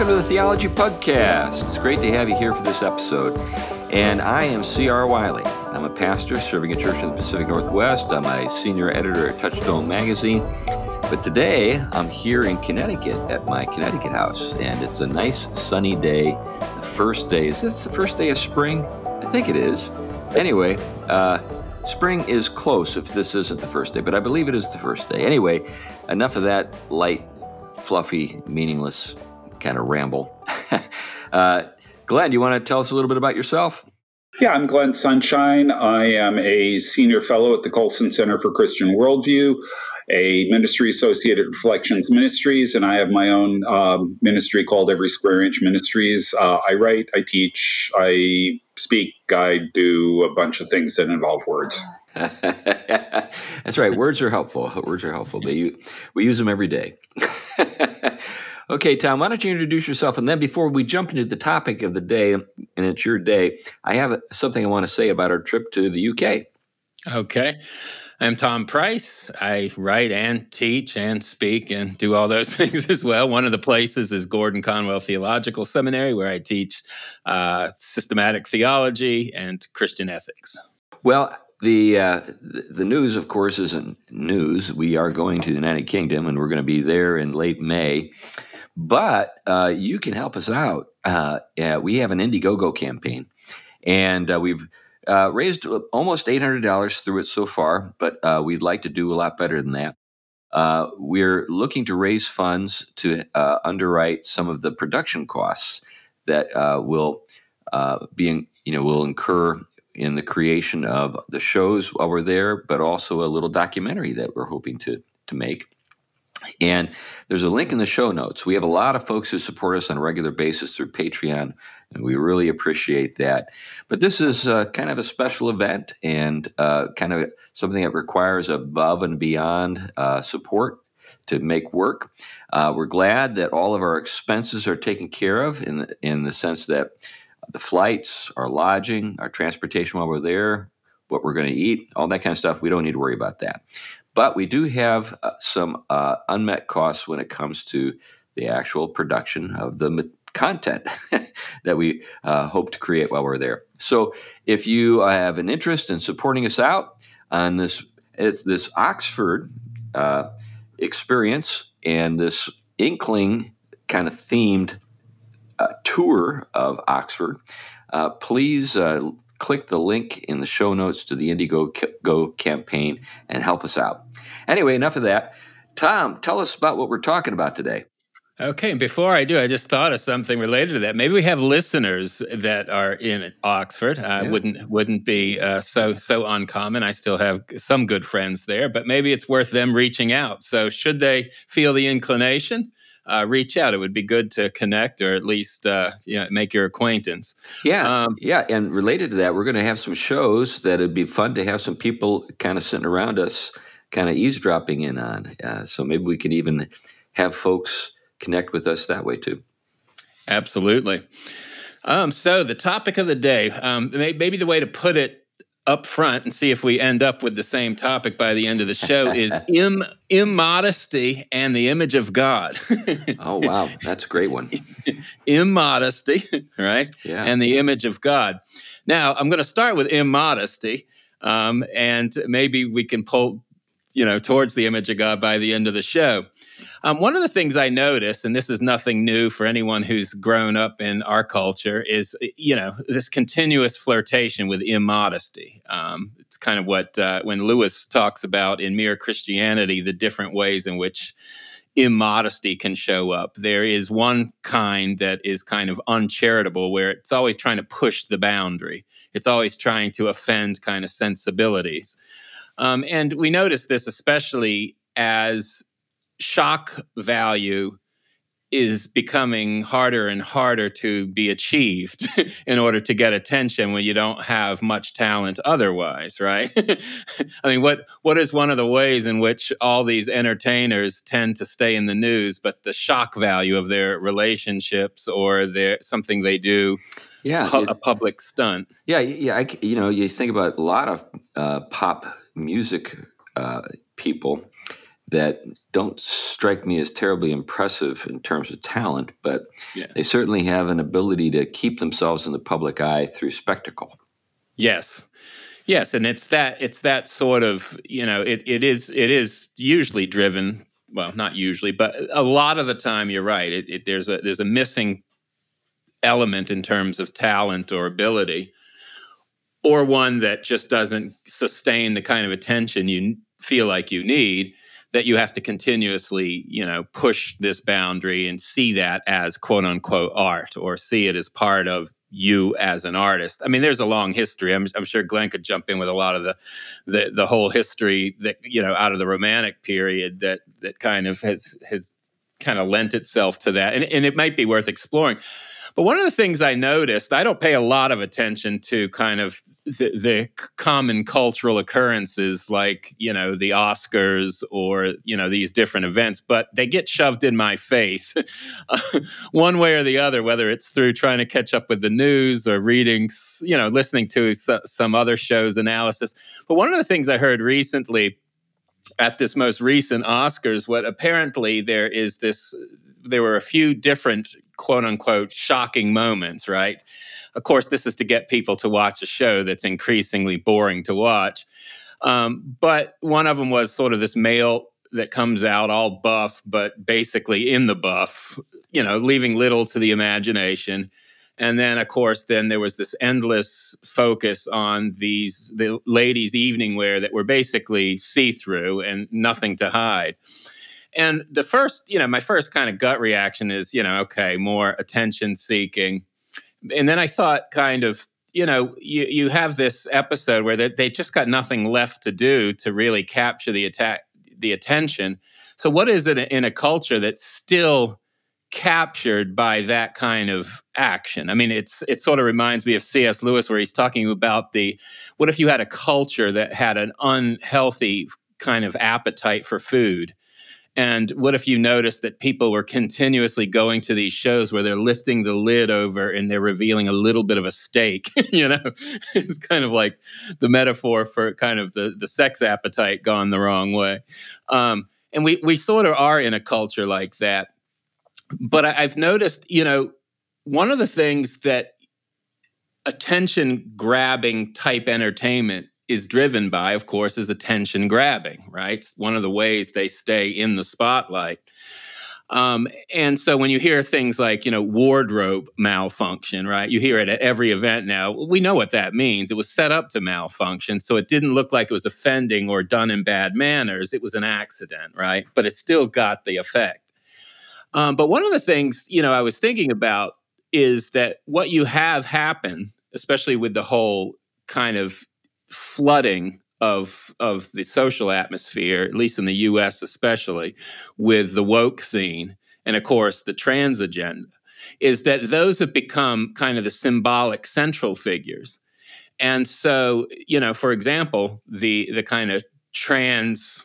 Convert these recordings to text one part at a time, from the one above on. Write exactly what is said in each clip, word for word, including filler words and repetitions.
welcome to the Theology Podcast. It's great to have you here for this episode. And I am C R Wiley. I'm a pastor serving a church in the Pacific Northwest. I'm a senior editor at Touchstone Magazine. But today, I'm here in Connecticut at my Connecticut house, and it's a nice sunny day. The first day, is this the first day of spring? I think it is. Anyway, uh, spring is close if this isn't the first day, but I believe it is the first day. Anyway, enough of that light, fluffy, meaningless kind of ramble. uh, Glenn, you want to tell us a little bit about yourself? Yeah, I'm Glenn Sunshine. I am a senior fellow at the Colson Center for Christian Worldview, a ministry associate at Reflections Ministries, and I have my own um, ministry called Every Square Inch Ministries. Uh, I write, I teach, I speak, I do a bunch of things that involve words. That's right. Words are helpful. Words are helpful. They, we use them every day. Okay, Tom, why don't you introduce yourself? And then before we jump into the topic of the day, and it's your day, I have something I want to say about our trip to the U K. Okay. I'm Tom Price. I write and teach and speak and do all those things as well. One of the places is Gordon Conwell Theological Seminary, where I teach uh, systematic theology and Christian ethics. Well, the uh, the news, of course, isn't news. We are going to the United Kingdom, and we're going to be there in late May. But uh, you can help us out. Uh, yeah, we have an Indiegogo campaign, and uh, we've uh, raised almost eight hundred dollars through it so far, but uh, we'd like to do a lot better than that. Uh, we're looking to raise funds to uh, underwrite some of the production costs that uh, will uh, be, in, you know, will incur in the creation of the shows while we're there, but also a little documentary that we're hoping to to make. And there's a link in the show notes. We have a lot of folks who support us on a regular basis through Patreon, and we really appreciate that. But this is uh, kind of a special event and uh, kind of something that requires above and beyond uh, support to make work. Uh, we're glad that all of our expenses are taken care of in the, in the sense that the flights, our lodging, our transportation while we're there, what we're going to eat, all that kind of stuff, we don't need to worry about that. But we do have uh, some uh, unmet costs when it comes to the actual production of the ma- content that we uh, hope to create while we're there. So if you have an interest in supporting us out on this, it's this Oxford uh, experience and this Inkling kind of themed uh, tour of Oxford, uh, please uh, click the link in the show notes to the Indiegogo campaign and help us out. Anyway, enough of that. Tom, tell us about what we're talking about today. Okay, and before I do, I just thought of something related to that. Maybe we have listeners that are in Oxford. Uh, Yeah. Wouldn't wouldn't be uh, so so uncommon. I still have some good friends there, but maybe it's worth them reaching out. So, should they feel the inclination, uh, reach out. It would be good to connect, or at least uh, you know, make your acquaintance. Yeah, Um, yeah, and related to that, we're going to have some shows that it'd be fun to have some people kind of sitting around us, kind of eavesdropping in on. Uh, so maybe we can even have folks connect with us that way too. Absolutely. Um, so the topic of the day, um, may, maybe the way to put it up front and see if we end up with the same topic by the end of the show is Im- immodesty and the image of God. Oh, wow. That's a great one. Immodesty, right? Yeah. And the image of God. Now, I'm going to start with immodesty, um, and maybe we can pull, you know, towards the image of God by the end of the show. Um, one of the things I notice, and this is nothing new for anyone who's grown up in our culture, is, you know, this continuous flirtation with immodesty. Um, it's kind of what, uh, when Lewis talks about in Mere Christianity, the different ways in which immodesty can show up. There is one kind that is kind of uncharitable, where it's always trying to push the boundary. It's always trying to offend kind of sensibilities. Um, and we notice this especially as shock value is becoming harder and harder to be achieved in order to get attention when you don't have much talent otherwise, right? I mean, what what is one of the ways in which all these entertainers tend to stay in the news, but the shock value of their relationships or their something they do, Yeah, pu- it- a public stunt? Yeah, yeah. I, you know, you think about a lot of uh, pop music uh, people. that don't strike me as terribly impressive in terms of talent, but Yeah. they certainly have an ability to keep themselves in the public eye through spectacle. Yes. Yes, and it's that it's that sort of, you know, it, it is it is usually driven, well, not usually, but a lot of the time you're right. It, it, there's a there's a missing element in terms of talent or ability, or one that just doesn't sustain the kind of attention you feel like you need, that you have to continuously, you know, push this boundary and see that as quote unquote art, or see it as part of you as an artist. I mean, there's a long history. I'm, I'm sure Glenn could jump in with a lot of the, the the whole history that, you know, out of the Romantic period that that kind of has has kind of lent itself to that, and and it might be worth exploring. But one of the things I noticed, I don't pay a lot of attention to kind of the, the common cultural occurrences like, you know, the Oscars or, you know, these different events, but they get shoved in my face one way or the other, whether it's through trying to catch up with the news or reading, you know, listening to some other shows' analysis. But one of the things I heard recently at this most recent Oscars, what apparently there is this, there were a few different quote unquote shocking moments, right? Of course, this is to get people to watch a show that's increasingly boring to watch. Um, but one of them was sort of this male that comes out all buff, but basically in the buff, you know, leaving little to the imagination. And then, of course, then there was this endless focus on these the ladies' evening wear that were basically see-through and nothing to hide. And the first, you know, my first kind of gut reaction is, you know, okay, more attention seeking. And then I thought kind of, you know, you, you have this episode where they, they just got nothing left to do to really capture the attack, the attention. So what is it in a culture that's still captured by that kind of action? I mean, it's it sort of reminds me of C S Lewis, where he's talking about the, what if you had a culture that had an unhealthy kind of appetite for food? And what if you noticed that people were continuously going to these shows where they're lifting the lid over and they're revealing a little bit of a steak? You know, it's kind of like the metaphor for kind of the, the sex appetite gone the wrong way. Um, and we we sort of are in a culture like that. But I, I've noticed, you know, one of the things that attention grabbing type entertainment is driven by, of course, is attention grabbing, right? It's one of the ways they stay in the spotlight. Um, and so when you hear things like, you know, wardrobe malfunction, right? You hear it at every event now. We know what that means. It was set up to malfunction. So it didn't look like it was offending or done in bad manners. It was an accident, right? But it still got the effect. Um, but one of the things, you know, I was thinking about is that what you have happen, especially with the whole kind of flooding of of the social atmosphere, at least in the U S especially, with the woke scene and, of course, the trans agenda, is that those have become kind of the symbolic central figures. And so, you know, for example, the the kind of trans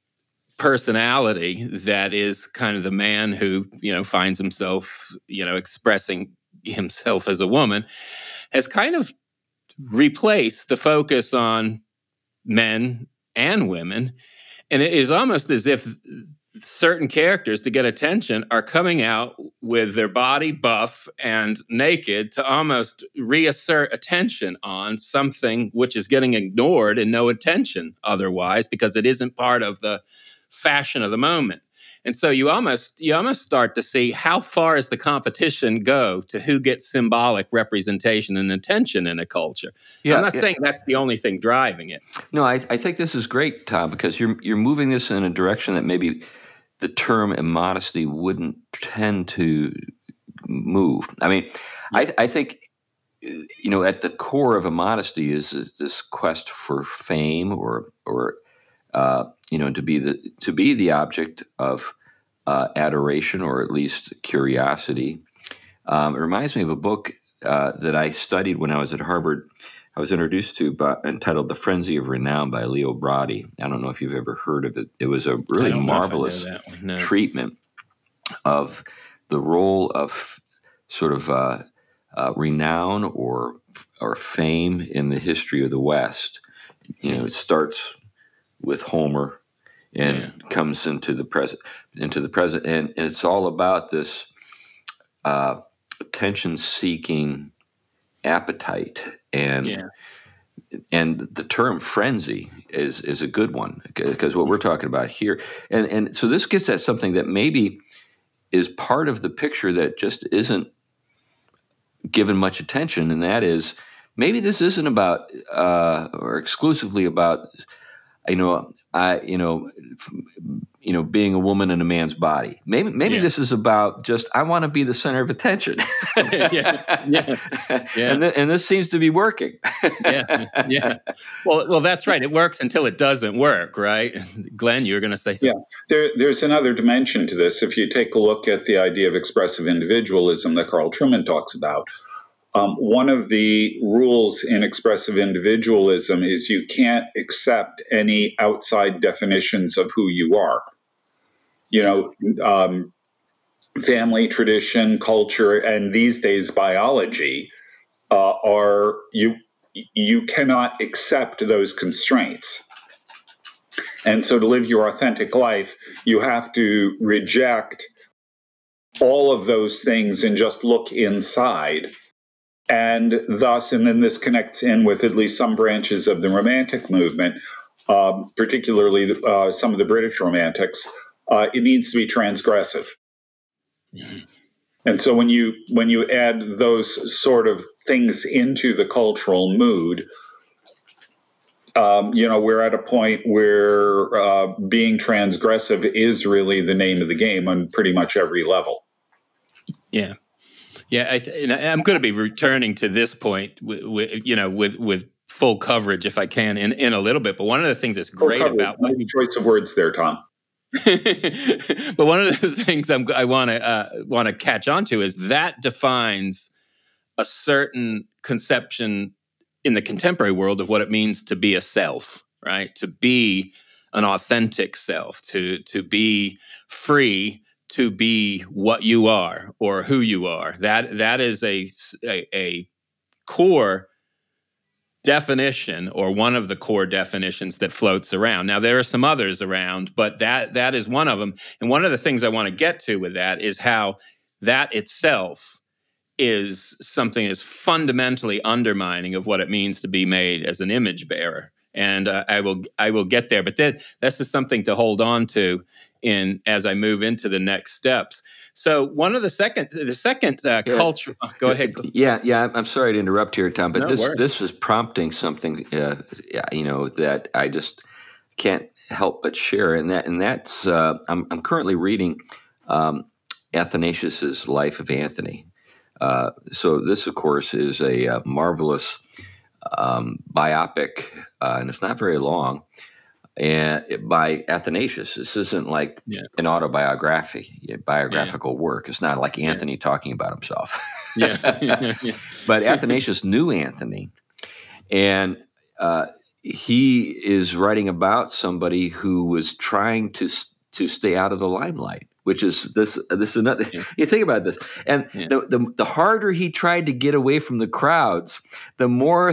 personality that is kind of the man who, you know, finds himself, you know, expressing himself as a woman, has kind of replaced the focus on men and women. And it is almost as if certain characters, to get attention, are coming out with their body buff and naked to almost reassert attention on something which is getting ignored and no attention otherwise, because it isn't part of the fashion of the moment. And so you almost you almost start to see how far does the competition go to who gets symbolic representation and attention in a culture. Yeah, I'm not yeah. saying that's the only thing driving it. No, I, I think this is great, Tom, because you're you're moving this in a direction that maybe the term immodesty wouldn't tend to move. I mean, I, I think, you know, at the core of immodesty is this quest for fame or or uh, you know, to be the to be the object of uh, adoration or at least curiosity. Um, it reminds me of a book uh, that I studied when I was at Harvard. I was introduced to by, entitled "The Frenzy of Renown" by Leo Braudy. I don't know if you've ever heard of it. It was a really marvelous no. treatment of the role of sort of uh, uh, renown or or fame in the history of the West. You know, it starts with Homer and Yeah. comes into the present, into the present, and, and it's all about this uh, attention-seeking appetite, and Yeah. and the term frenzy is is a good one, because what we're talking about here, and and so this gets at something that maybe is part of the picture that just isn't given much attention, and that is maybe this isn't about uh, or exclusively about you know I you know f- you know being a woman in a man's body. Maybe maybe Yeah. this is about just I want to be the center of attention. Yeah. Yeah. Yeah. and th- and this seems to be working. Yeah. Yeah. Well, well, that's right. It works until it doesn't work, right? Glenn, you were going to say Yeah, something. there, there's another dimension to this. If you take a look at the idea of expressive individualism that Carl Trueman talks about, um, one of the rules in expressive individualism is you can't accept any outside definitions of who you are. You know, um, family, tradition, culture, and these days biology uh, are you you cannot accept those constraints. And so to live your authentic life, you have to reject all of those things and just look inside. And thus, and then this connects in with at least some branches of the Romantic movement, um, particularly uh, some of the British Romantics, uh, it needs to be transgressive. Mhm. And so when you when you add those sort of things into the cultural mood, Um, you know, we're at a point where uh, being transgressive is really the name of the game on pretty much every level. Yeah. Yeah, I th- and I- I'm going to be returning to this point, with, with, you know, with with full coverage if I can in, in a little bit. But one of the things that's Full great coverage. about what Nice choice of words there, Tom. but one of the things I'm, I want to uh, want to catch on to is that defines a certain conception in the contemporary world of what it means to be a self, right? To be an authentic self, to to be free, to be what you are or who you are. That that is a a, a core definition, or one of the core definitions that floats around. Now there are some others around, but that that is one of them. And one of the things I want to get to with that is how that itself is something that's fundamentally undermining of what it means to be made as an image bearer. And uh, I will I will get there, but that this is something to hold on to in as I move into the next steps. So one of the second the second uh, Yeah. culture. Oh, go ahead. Yeah, yeah. I'm- I'm sorry to interrupt here, Tom, but No this worries. this is prompting something, uh, yeah, you know, that I just can't help but share, and that and that's uh, I'm I'm currently reading um, Athanasius's Life of Anthony. Uh, so this, of course, is a, uh marvelous um, biopic, uh, and it's not very long. And it, by Athanasius, this isn't like Yeah. an autobiography, biographical work. It's not like Yeah. Anthony talking about himself. Yeah. Yeah. But Athanasius knew Anthony, and uh, he is writing about somebody who was trying to to stay out of the limelight. Which is this this another. Yeah. You think about this, and Yeah. the, the the harder he tried to get away from the crowds, the more.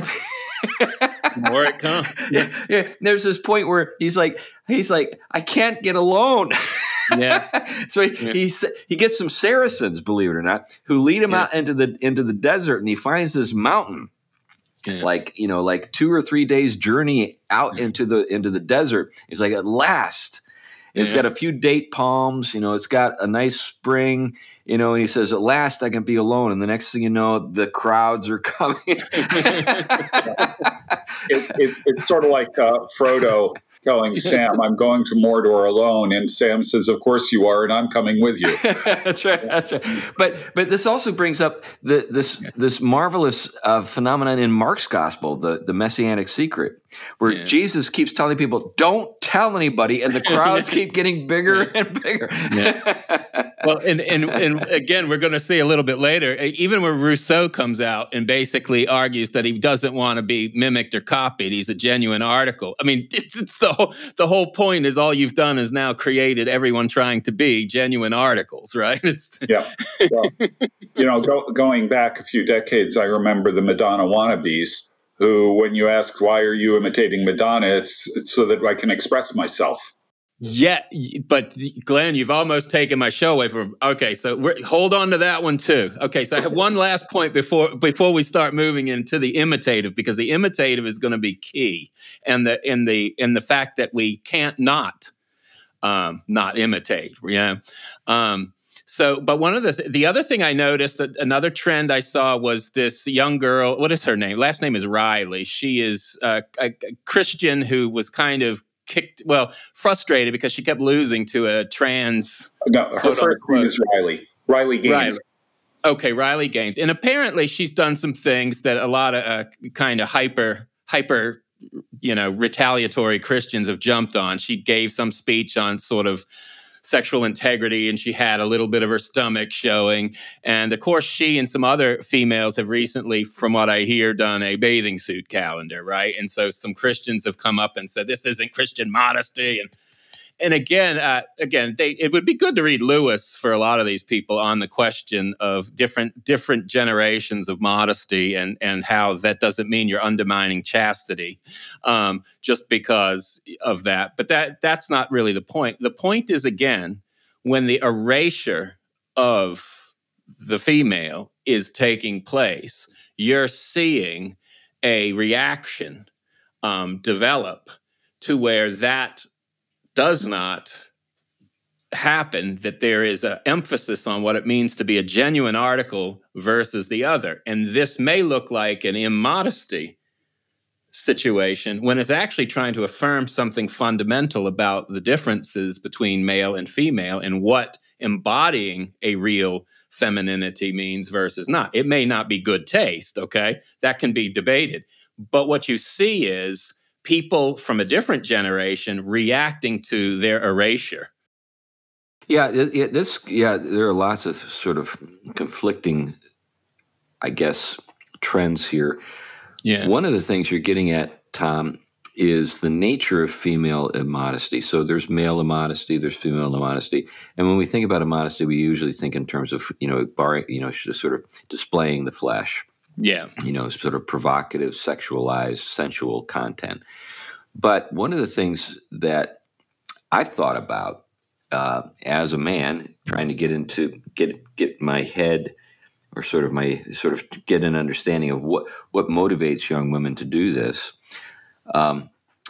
The more it comes. Yeah, yeah. There's this point where he's like, he's like, I can't get alone. Yeah. So he, Yeah. he s- he gets some Saracens, believe it or not, who lead him Yeah. out into the into the desert, and he finds this mountain, Yeah. like you know, like two or three days journey out into the into the desert. He's like, at last. It's Yeah. got a few date palms, you know, it's got a nice spring, you know, and he says, at last I can be alone. And the next thing you know, the crowds are coming. It, it, it's sort of like uh, Frodo telling Sam, I'm going to Mordor alone. And Sam says, of course you are, and I'm coming with you. That's right. That's right. But but this also brings up the, this this marvelous uh, phenomenon in Mark's gospel, the, the messianic secret, where Yeah. Jesus keeps telling people, don't tell anybody, and the crowds Yeah. keep getting bigger and bigger. Well, and, and and again, we're going to see a little bit later, even where Rousseau comes out and basically argues that he doesn't want to be mimicked or copied. He's a genuine article. I mean, it's it's the whole, the whole point is all you've done is now created everyone trying to be genuine articles, right? It's Yeah. Well, you know, go, going back a few decades, I remember the Madonna wannabes who, when you ask, why are you imitating Madonna? It's, it's so that I can express myself. Yeah, but Glenn, you've almost taken my show away from. Okay, so we're, hold on to that one too. Okay, so I have one last point before before we start moving into the imitative, because the imitative is going to be key, and the in the in the fact that we can't not um, not imitate. Yeah. Um, so, but one of the th- the other thing I noticed, that another trend I saw, was this young girl. What is her name? Last name is Riley. She is uh, a, a Christian who was kind of kicked, well, frustrated because she kept losing to a trans. No, her quote first unquote. name is Riley. Riley Gaines. Riley. Okay, Riley Gaines. And apparently she's done some things that a lot of uh, kind of hyper, hyper, you know, retaliatory Christians have jumped on. She gave some speech on sort of sexual integrity, and she had a little bit of her stomach showing. And of course, she and some other females have recently, from what I hear, done a bathing suit calendar, right? And so some Christians have come up and said, this isn't Christian modesty. And and again, uh, again, they, it would be good to read Lewis for a lot of these people on the question of different different generations of modesty, and and how that doesn't mean you're undermining chastity um, just because of that. But that that's not really the point. The point is, again, when the erasure of the female is taking place, you're seeing a reaction um, develop to where that does not happen, that there is an emphasis on what it means to be a genuine article versus the other. And this may look like an immodesty situation when it's actually trying to affirm something fundamental about the differences between male and female and what embodying a real femininity means versus not. It may not be good taste, okay? That can be debated. But what you see is people from a different generation reacting to their erasure. Yeah, it, it, this. Yeah, there are lots of sort of conflicting, I guess, trends here. Yeah. One of the things you're getting at, Tom, is the nature of female immodesty. So there's male immodesty, there's female immodesty, and when we think about immodesty, we usually think in terms of you know, bar, you know, just sort of displaying the flesh. Yeah. You know, sort of provocative, sexualized, sensual content. But one of the things that I've thought about uh, as a man, trying to get into get get my head, or sort of my sort of get an understanding of what what motivates young women to do this, um,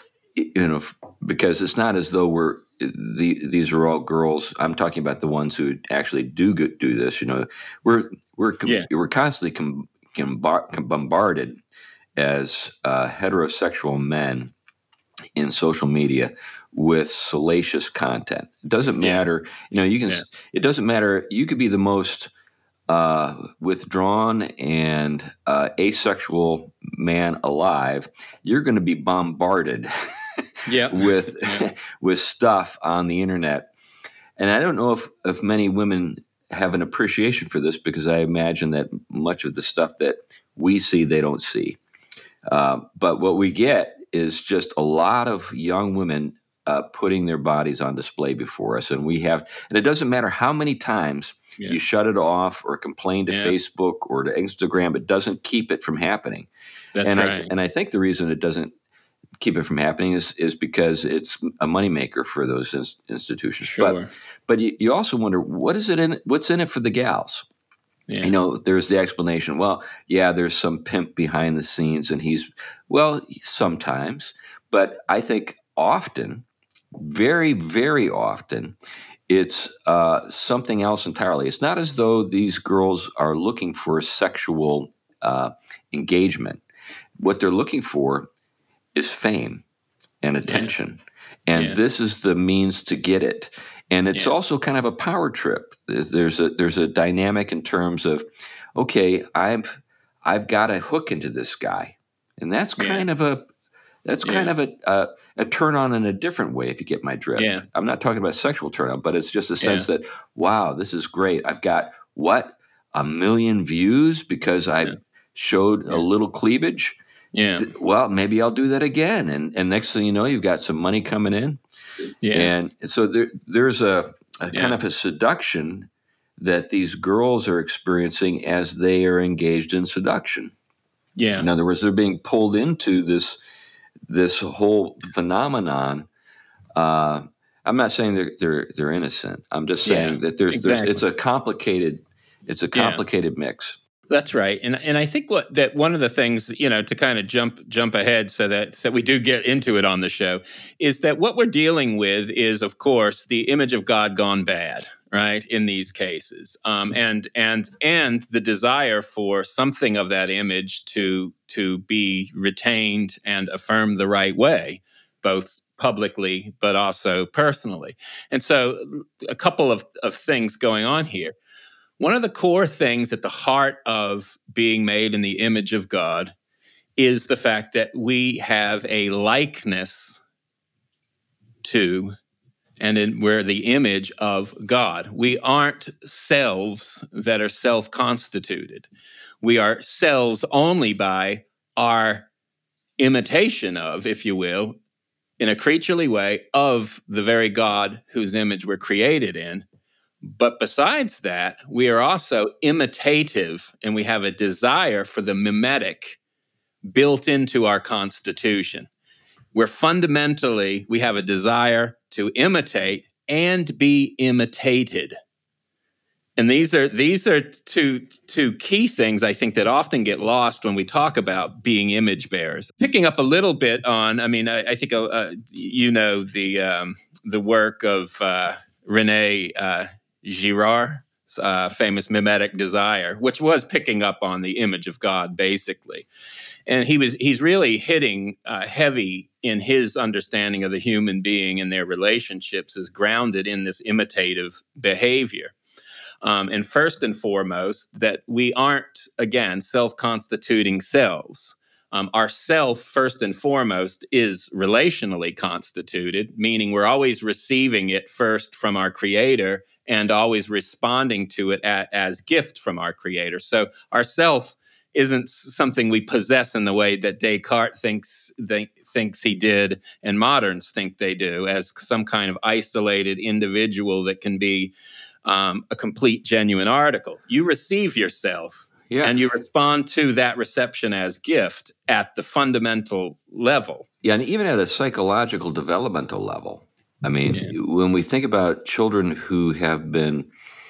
you know, because it's not as though we're the, these are all girls. I'm talking about the ones who actually do do this. You know, we're we're yeah. we're constantly com, com, bombarded as uh, heterosexual men in social media with salacious content. It doesn't matter, yeah. you know, you can, yeah. it doesn't matter. You could be the most uh, withdrawn and uh, asexual man alive. You're going to be bombarded yeah. with, yeah. with stuff on the internet. And I don't know if, if many women have an appreciation for this, because I imagine that much of the stuff that we see, they don't see. Uh, but what we get is just a lot of young women uh, putting their bodies on display before us. And we have, and it doesn't matter how many times yeah. you shut it off or complain to yeah. Facebook or to Instagram, it doesn't keep it from happening. That's and right. I, and I think the reason it doesn't keep it from happening is, is because it's a moneymaker for those ins- institutions. Sure. But, but you, you also wonder, what is it in, what's in it for the gals? Yeah. You know, there's the explanation. Well, yeah, there's some pimp behind the scenes, and he's, well, sometimes, but I think often, very, very often, it's uh, something else entirely. It's not as though these girls are looking for sexual uh, engagement. What they're looking for is fame and attention, yeah. and yeah. this is the means to get it. And it's yeah. also kind of a power trip. There's a there's a dynamic in terms of, okay, I've I've got to hook into this guy, and that's kind yeah. of a that's yeah. kind of a, a a turn on in a different way, if you get my drift. Yeah. I'm not talking about sexual turn on, but it's just a sense yeah. that, wow, this is great. I've got what a million views because I yeah. showed yeah. a little cleavage. Yeah. Well, maybe I'll do that again, and and next thing you know, you've got some money coming in. Yeah. And so there, there's a, a yeah. kind of a seduction that these girls are experiencing as they are engaged in seduction. Yeah. In other words, they're being pulled into this this whole phenomenon. Uh, I'm not saying they're they're they're innocent. I'm just saying Yeah, that there's exactly. there's it's a complicated it's a Yeah. complicated mix. That's right, and and I think what that one of the things, you know, to kind of jump jump ahead so that so we do get into it on the show, is that what we're dealing with is, of course, the image of God gone bad, right? In these cases, um, and and and the desire for something of that image to to be retained and affirmed the right way, both publicly but also personally. And so, a couple of of things going on here. One of the core things at the heart of being made in the image of God is the fact that we have a likeness to, and in, we're the image of God. We aren't selves that are self-constituted. We are selves only by our imitation of, if you will, in a creaturely way, of the very God whose image we're created in. But besides that, we are also imitative, and we have a desire for the mimetic built into our constitution. We're fundamentally, we have a desire to imitate and be imitated. And these are these are two two key things I think that often get lost when we talk about being image bearers. Picking up a little bit on, I mean, I, I think uh, you know the um, the work of uh, Rene uh, Girard's uh, famous mimetic desire, which was picking up on the image of God, basically. And he was he's really hitting uh, heavy in his understanding of the human being and their relationships is grounded in this imitative behavior. Um, and first and foremost, that we aren't, again, self-constituting selves. Um, our self, first and foremost, is relationally constituted, meaning we're always receiving it first from our Creator and always responding to it at, as gift from our Creator. So our self isn't something we possess in the way that Descartes thinks they, thinks he did and moderns think they do, as some kind of isolated individual that can be Um, a complete, genuine article. You receive yourself, Yeah. and you respond to that reception as gift at the fundamental level. Yeah, and even at a psychological developmental level. I mean, Yeah. when we think about children who have been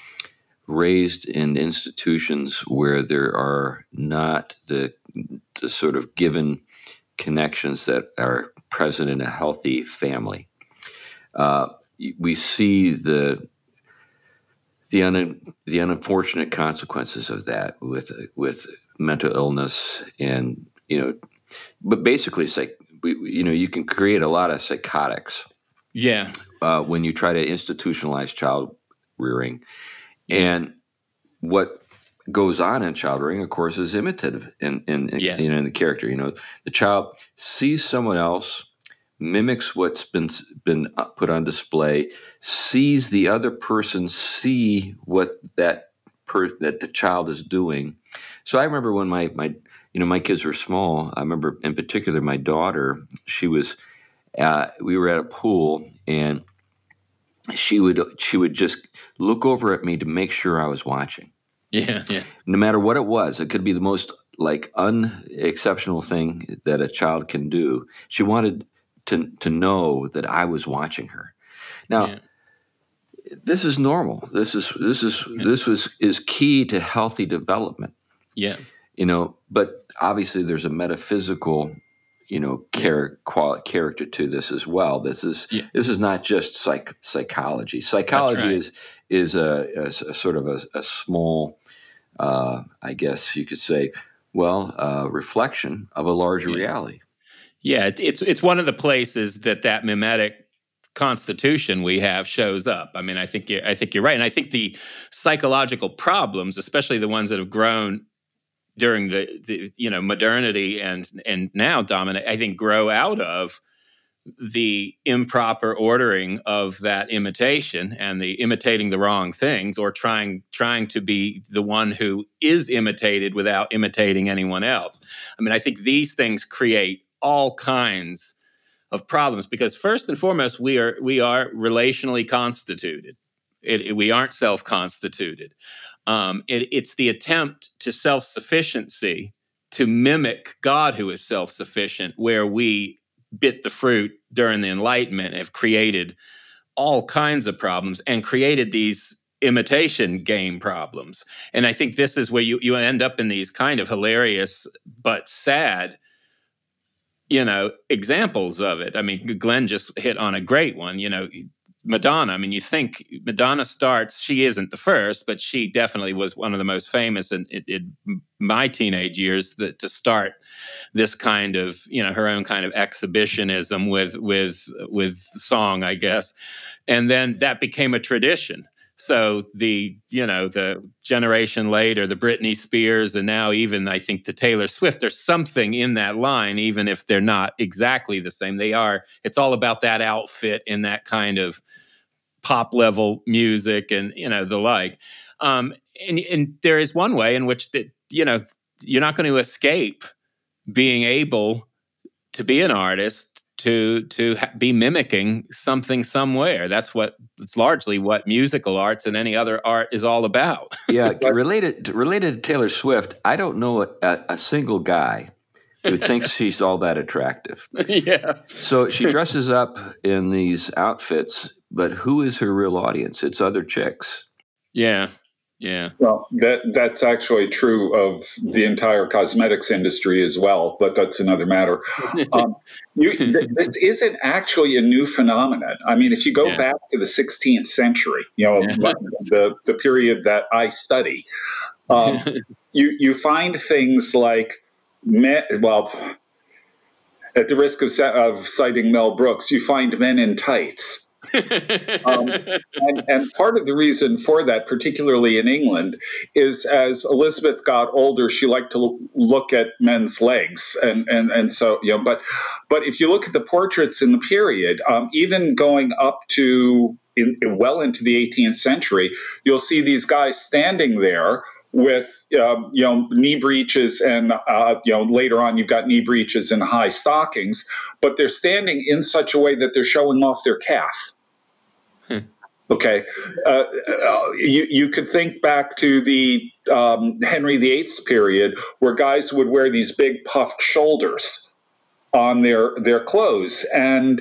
raised in institutions where there are not the, the sort of given connections that are present in a healthy family, uh, we see the the un, the unfortunate consequences of that with with mental illness and you know, but basically, it's like we, you know, you can create a lot of psychotics. Yeah. Uh, when you try to institutionalize child rearing, and what goes on in child rearing, of course, is imitative in in, in, Yeah. in, in the character. You know, the child sees someone else, mimics what's been been put on display, sees the other person see what that per, that the child is doing. So I remember when my my you know my kids were small. I remember in particular my daughter. She was uh, we were at a pool and she would she would just look over at me to make sure I was watching. Yeah. Yeah. No matter what it was, it could be the most like unexceptional thing that a child can do. She wanted to to know that I was watching her. Now, Yeah. this is normal. This is this is Yeah. this was is key to healthy development. Yeah. You know, but obviously there's a metaphysical, you know, char- qual- character to this as well. This is Yeah. this is not just psych psychology. Psychology right. is is a, a, a sort of a, a small, uh, I guess you could say, well, uh, reflection of a larger Yeah. reality. Yeah. It, it's it's one of the places that that mimetic constitution we have shows up. I mean, I think you're, I think you're right, and I think the psychological problems, especially the ones that have grown during the, the you know modernity and and now dominate, I think grow out of the improper ordering of that imitation and the imitating the wrong things, or trying trying to be the one who is imitated without imitating anyone else. I mean, I think these things create all kinds of problems because first and foremost, we are we are relationally constituted. It, it, we aren't self-constituted. Um, it, it's the attempt to self-sufficiency to mimic God, who is self-sufficient, where we bit the fruit during the Enlightenment, have created all kinds of problems and created these imitation game problems. And I think this is where you, you end up in these kind of hilarious but sad, you know, examples of it. I mean, Glenn just hit on a great one, you know, Madonna. I mean, you think Madonna starts, she isn't the first, but she definitely was one of the most famous in, in, in my teenage years that, to start this kind of, you know, her own kind of exhibitionism with, with, with song, I guess. And then that became a tradition. So the, you know, the generation later, the Britney Spears, and now even I think the Taylor Swift, there's something in that line, even if they're not exactly the same. They are, it's all about that outfit and that kind of pop level music and, you know, the like. Um, and, and there is one way in which that, you know, you're not going to escape being able to be an artist, to to ha- be mimicking something somewhere. That's what it's largely what musical arts and any other art is all about. Yeah, related related to Taylor Swift, I don't know a, a single guy who thinks she's all that attractive. Yeah. So she dresses up in these outfits, but who is her real audience? It's other chicks. Yeah. Yeah. Well, that that's actually true of the entire cosmetics industry as well, but that's another matter. Um, you, th- this isn't actually a new phenomenon. I mean, if you go Yeah. back to the sixteenth century, you know, Yeah. the the period that I study, um, you you find things like, men, well, at the risk of, of citing Mel Brooks, you find men in tights. um, and, and part of the reason for that, particularly in England, is as Elizabeth got older, she liked to look at men's legs, and and and so you know. But but if you look at the portraits in the period, um, even going up to in, well into the eighteenth century, you'll see these guys standing there with um, you know knee breeches, and uh, you know later on you've got knee breeches and high stockings, but they're standing in such a way that they're showing off their calf. Okay, uh, uh, you you could think back to the um, Henry the Eighth's period, where guys would wear these big puffed shoulders on their their clothes, and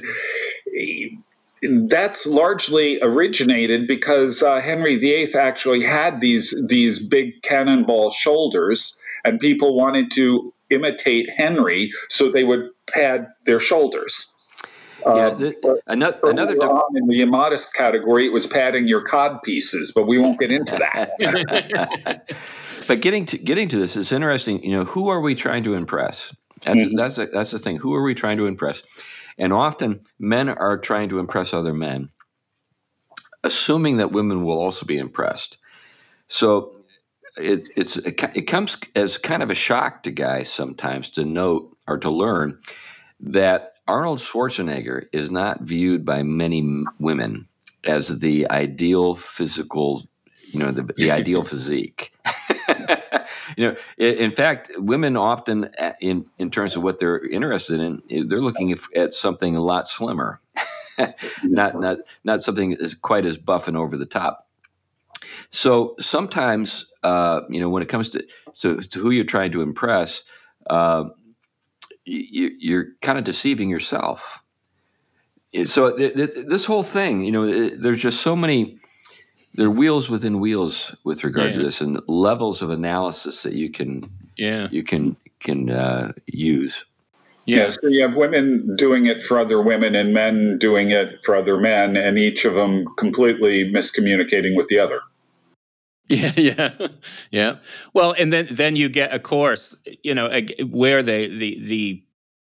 that's largely originated because uh, Henry the Eighth actually had these these big cannonball shoulders, and people wanted to imitate Henry, so they would pad their shoulders. Yeah, Um, the, another, another de- on in the immodest category, it was padding your cod pieces, but we won't get into that. But getting to getting to this is interesting. You know, who are we trying to impress? That's mm-hmm. that's a, that's the thing. Who are we trying to impress? And often men are trying to impress other men, assuming that women will also be impressed. So it, it's it comes as kind of a shock to guys sometimes to note or to learn that Arnold Schwarzenegger is not viewed by many women as the ideal physical, you know, the, the ideal physique. You know, in fact, women often, in in terms of what they're interested in, they're looking at something a lot slimmer, not not not something as quite as buff and over the top. So sometimes, uh, you know, when it comes to so to who you're trying to impress, uh, you, you're kind of deceiving yourself. So th- th- this whole thing, you know, it, there's just so many. There are wheels within wheels with regard yeah. to this, and levels of analysis that you can, yeah, you can can uh, use. Yeah. yeah, so you have women doing it for other women, and men doing it for other men, and each of them completely miscommunicating with the other. Yeah, yeah, yeah. Well, and then then you get, of course, you know, where the the the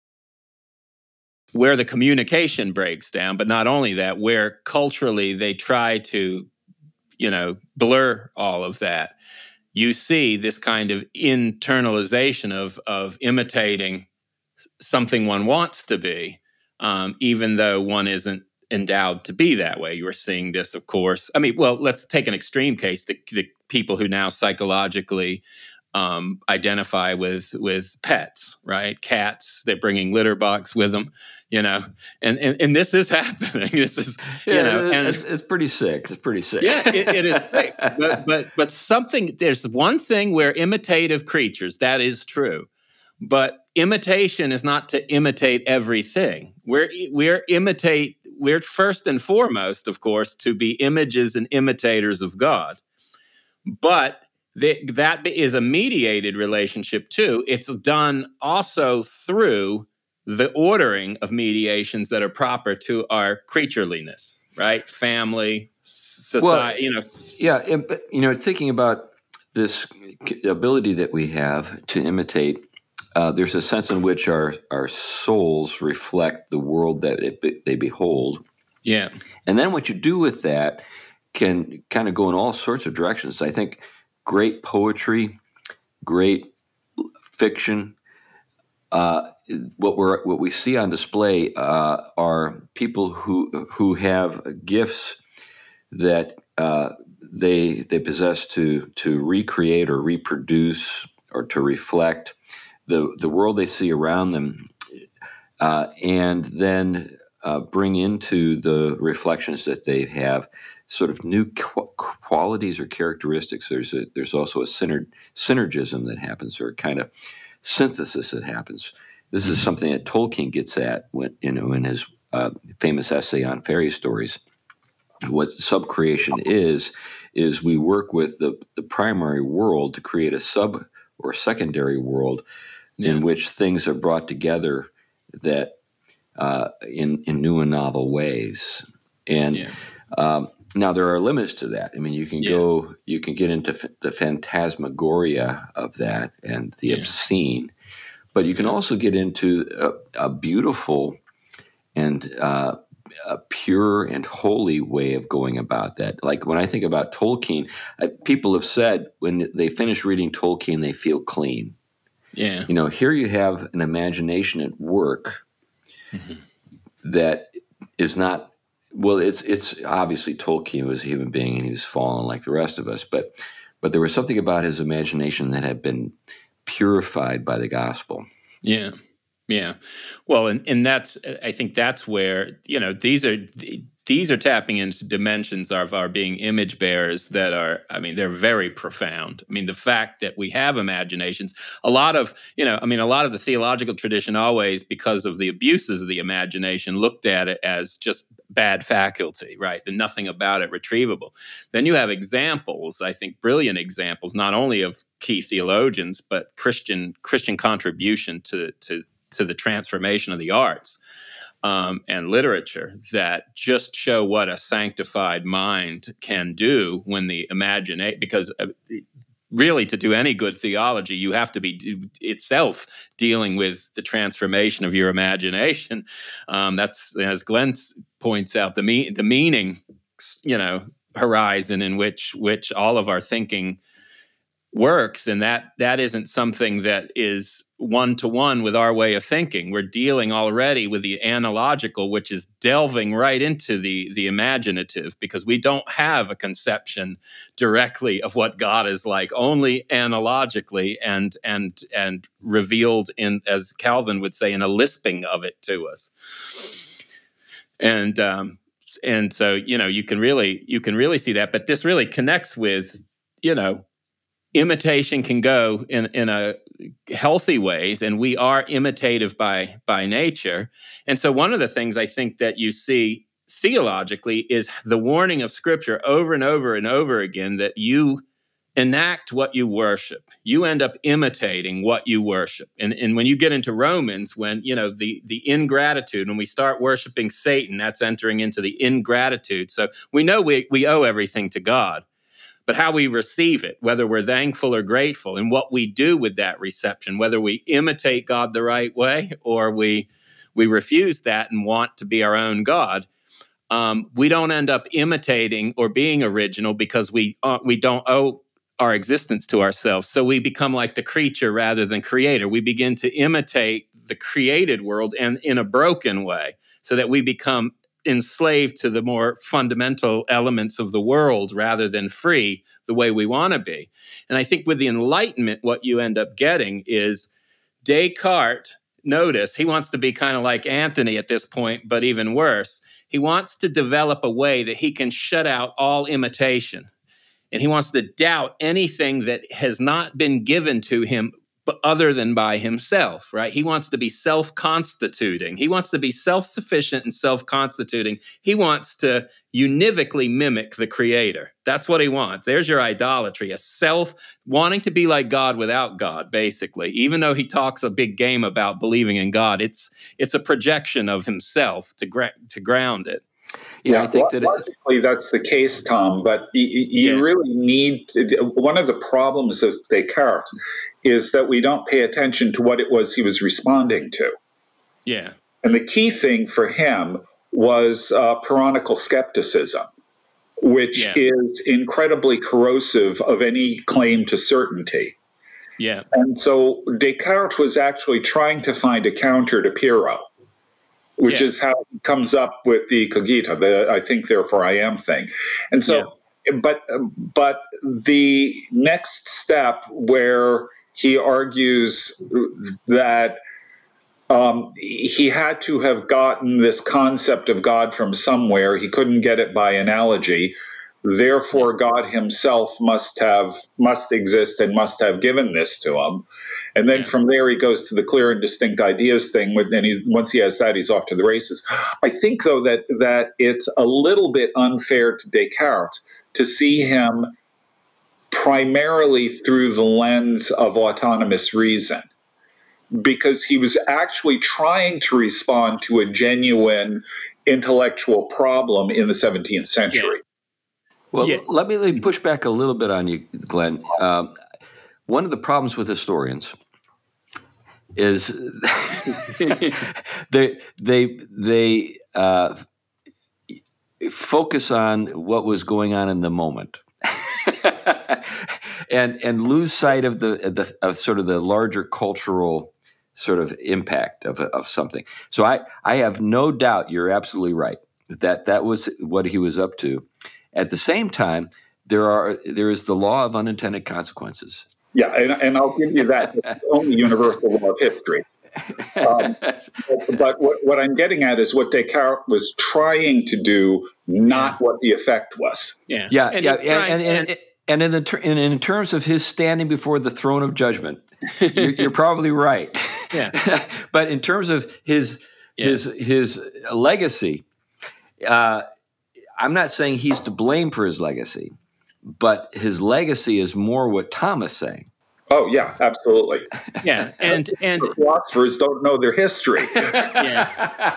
where the communication breaks down, but not only that, where culturally they try to, you know, blur all of that. You see this kind of internalization of of imitating something one wants to be, um, even though one isn't endowed to be that way. You are seeing this, of course. I mean, well, let's take an extreme case: the, the people who now psychologically um, identify with with pets, right? Cats. They're bringing litter box with them, you know, and and, and this is happening. This is, yeah, you know, and it's, it's pretty sick. It's pretty sick. Yeah, it, it is sick. But but but something. There's one thing where imitative creatures. That is true. But imitation is not to imitate everything. We're we're imitate we're first and foremost, of course, to be images and imitators of God. But the, that is a mediated relationship too. It's done also through the ordering of mediations that are proper to our creatureliness, right? Family, society, Well, you know. yeah, and, but, you know, thinking about this ability that we have to imitate, uh, there's a sense in which our, our souls reflect the world that it, they behold. Yeah. And then what you do with that can kind of go in all sorts of directions. I think great poetry, great fiction, uh, what we're what we see on display uh, are people who who have gifts that uh, they they possess to to recreate or reproduce or to reflect the the world they see around them, uh, and then uh, bring into the reflections that they have sort of new qu- qualities or characteristics. There's a, there's also a syner- synergism that happens, or a kind of synthesis that happens. This is something that Tolkien gets at when, you know, in his uh, famous essay on fairy stories. What subcreation is, is we work with the, the primary world to create a sub or secondary world Yeah. in which things are brought together that uh, in, in new and novel ways. And Yeah. um, now there are limits to that. I mean, you can Yeah. go, you can get into f- the phantasmagoria of that and the Yeah. obscene, but you can also get into a, a beautiful and uh, a pure and holy way of going about that. Like when I think about Tolkien, uh, people have said when they finish reading Tolkien, they feel clean. Yeah. You know, here you have an imagination at work that is not, well, it's it's obviously Tolkien was a human being and he was fallen like the rest of us, but but there was something about his imagination that had been purified by the gospel. Yeah. Yeah. Well, and, and that's, I think that's where, you know, these are, these are tapping into dimensions of our being image bearers that are, I mean, they're very profound. I mean, the fact that we have imaginations, a lot of, you know, I mean, a lot of the theological tradition always, because of the abuses of the imagination, looked at it as just bad faculty, right? The nothing about it retrievable. Then you have examples, I think brilliant examples, not only of key theologians, but Christian Christian contribution to to to the transformation of the arts um, and literature that just show what a sanctified mind can do when the imagination, because uh, really to do any good theology, you have to be d- itself dealing with the transformation of your imagination. Um, that's, as Glenn points out, the, me- the meaning, you know, horizon in which which all of our thinking works, and that that isn't something that is one-to-one with our way of thinking. We're dealing already with the analogical, which is delving right into the the imaginative, because we don't have a conception directly of what God is like, only analogically and and and revealed in, as Calvin would say, in a lisping of it to us. And um and so, you know, you can really you can really see that, but this really connects with, you know, imitation can go in, in a healthy ways, and we are imitative by by nature. And so one of the things I think that you see theologically is the warning of Scripture over and over and over again that you enact what you worship. You end up imitating what you worship. And, and when you get into Romans, when, you know, the, the ingratitude, when we start worshiping Satan, that's entering into the ingratitude. So we know we, we owe everything to God. But how we receive it, whether we're thankful or grateful, and what we do with that reception, whether we imitate God the right way or we we refuse that and want to be our own God, um, we don't end up imitating or being original because we uh, we don't owe our existence to ourselves. So we become like the creature rather than creator. We begin to imitate the created world, and in a broken way, so that we become enslaved to the more fundamental elements of the world rather than free the way we want to be. And I think with the Enlightenment, what you end up getting is Descartes, notice, he wants to be kind of like Anthony at this point, but even worse. He wants to develop a way that he can shut out all imitation. And he wants to doubt anything that has not been given to him but other than by himself, right? He wants to be self-constituting. He wants to be self-sufficient and self-constituting. He wants to univocally mimic the creator. That's what he wants. There's your idolatry, a self wanting to be like God without God, basically. Even though he talks a big game about believing in God, it's it's a projection of himself to gra- to ground it. Yeah, yeah, I think that logically it, that's the case, Tom. But y- y- you Yeah. really need to, one of the problems of Descartes is that we don't pay attention to what it was he was responding to. Yeah. And the key thing for him was uh, Pyrrhonical skepticism, which Yeah. is incredibly corrosive of any claim to certainty. Yeah. And so Descartes was actually trying to find a counter to Pyrrho, which Yeah. is how it comes up with the cogito, the I think, therefore I am thing. And so, but but the next step where he argues that um, he had to have gotten this concept of God from somewhere, he couldn't get it by analogy. Therefore, God himself must have must exist and must have given this to him. And then Yeah. from there, he goes to the clear and distinct ideas thing. And he, once he has that, he's off to the races. I think, though, that that it's a little bit unfair to Descartes to see him primarily through the lens of autonomous reason, because he was actually trying to respond to a genuine intellectual problem in the seventeenth century. Well, Yeah. let me let me push back a little bit on you, Glenn. Um, one of the problems with historians is they they they uh, focus on what was going on in the moment, and and lose sight of the, the of sort of the larger cultural sort of impact of of something. So I I have no doubt you're absolutely right that that was what he was up to. At the same time, there are there is the law of unintended consequences. Yeah, and, and I'll give you that. It's the only universal law of history. Um, but but what, what I'm getting at is what Descartes was trying to do, not Yeah. what the effect was. Yeah. Yeah, And yeah, he's trying- and, and, and, and in the ter- and in terms of his standing before the throne of judgment, you're, you're probably right. Yeah. But in terms of his Yeah. his his legacy, uh, I'm not saying he's to blame for his legacy, but his legacy is more what Tom is saying. Oh, yeah, absolutely. Yeah. And and The philosophers don't know their history. yeah.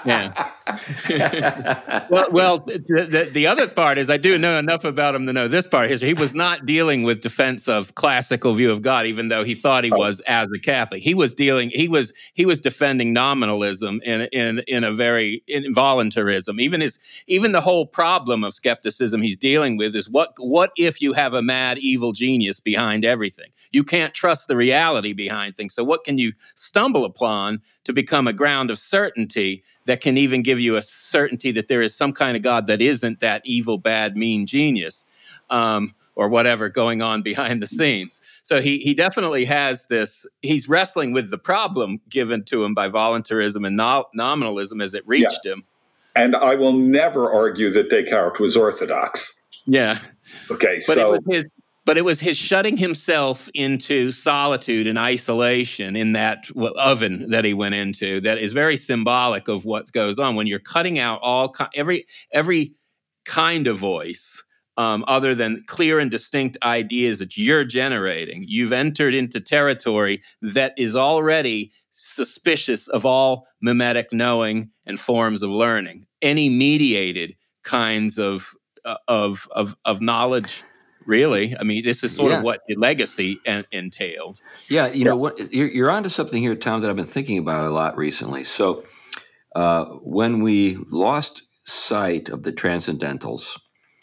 Yeah. well, well, the, the, the other part is I do know enough about him to know this part of history. He was not dealing with defense of classical view of God, even though he thought he Oh. was as a Catholic. He was dealing. He was he was defending nominalism in in in a very in voluntarism. Even his even the whole problem of skepticism he's dealing with is what what if you have a mad evil genius behind everything? You can't trust the reality behind things. So what can you stumble upon to become a ground of certainty that can even give you a certainty that there is some kind of God that isn't that evil, bad, mean genius, um, or whatever going on behind the scenes. So he he definitely has this, he's wrestling with the problem given to him by voluntarism and no, nominalism as it reached yeah. him. And I will never argue that Descartes was orthodox. Yeah. Okay, but so... It was his, But it was his shutting himself into solitude and isolation in that oven that he went into that is very symbolic of what goes on when you're cutting out all every every kind of voice um, other than clear and distinct ideas that you're generating. You've entered into territory that is already suspicious of all mimetic knowing and forms of learning. Any mediated kinds of uh, of of of knowledge. Really, I mean, this is sort yeah. of what the legacy en- entailed. Yeah, you know, what, you're, you're onto something here, Tom, that I've been thinking about a lot recently. So, uh, when we lost sight of the transcendentals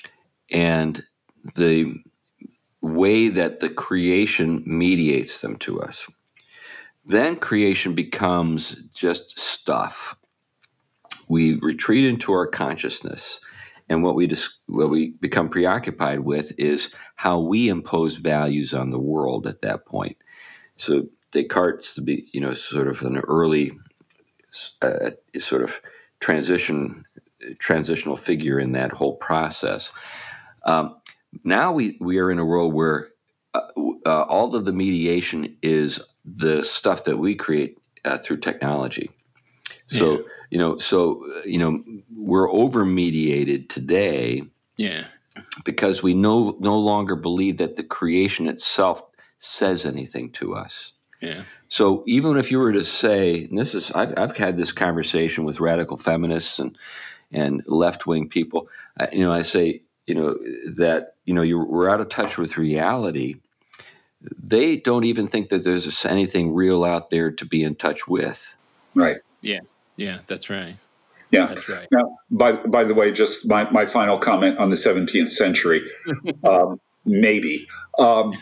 and the way that the creation mediates them to us, then creation becomes just stuff. We retreat into our consciousness. And what we dis- what we become preoccupied with is how we impose values on the world at that point. So Descartes, to be you know sort of an early uh, sort of transition transitional figure in that whole process. Um, now we we are in a world where uh, uh, all of the mediation is the stuff that we create uh, through technology. So, yeah. you know, so, you know, we're over mediated today. Yeah. Because we no, no longer believe that the creation itself says anything to us. Yeah. So even if you were to say, and this is, I've, I've had this conversation with radical feminists and, and left-wing people, uh, you know, I say, you know, that, you know, you're, we're out of touch with reality. They don't even think that there's anything real out there to be in touch with. Right. Yeah. Yeah, that's right. Yeah. That's right. Now, by, by the way, just my, my final comment on the seventeenth century, um, maybe. Um,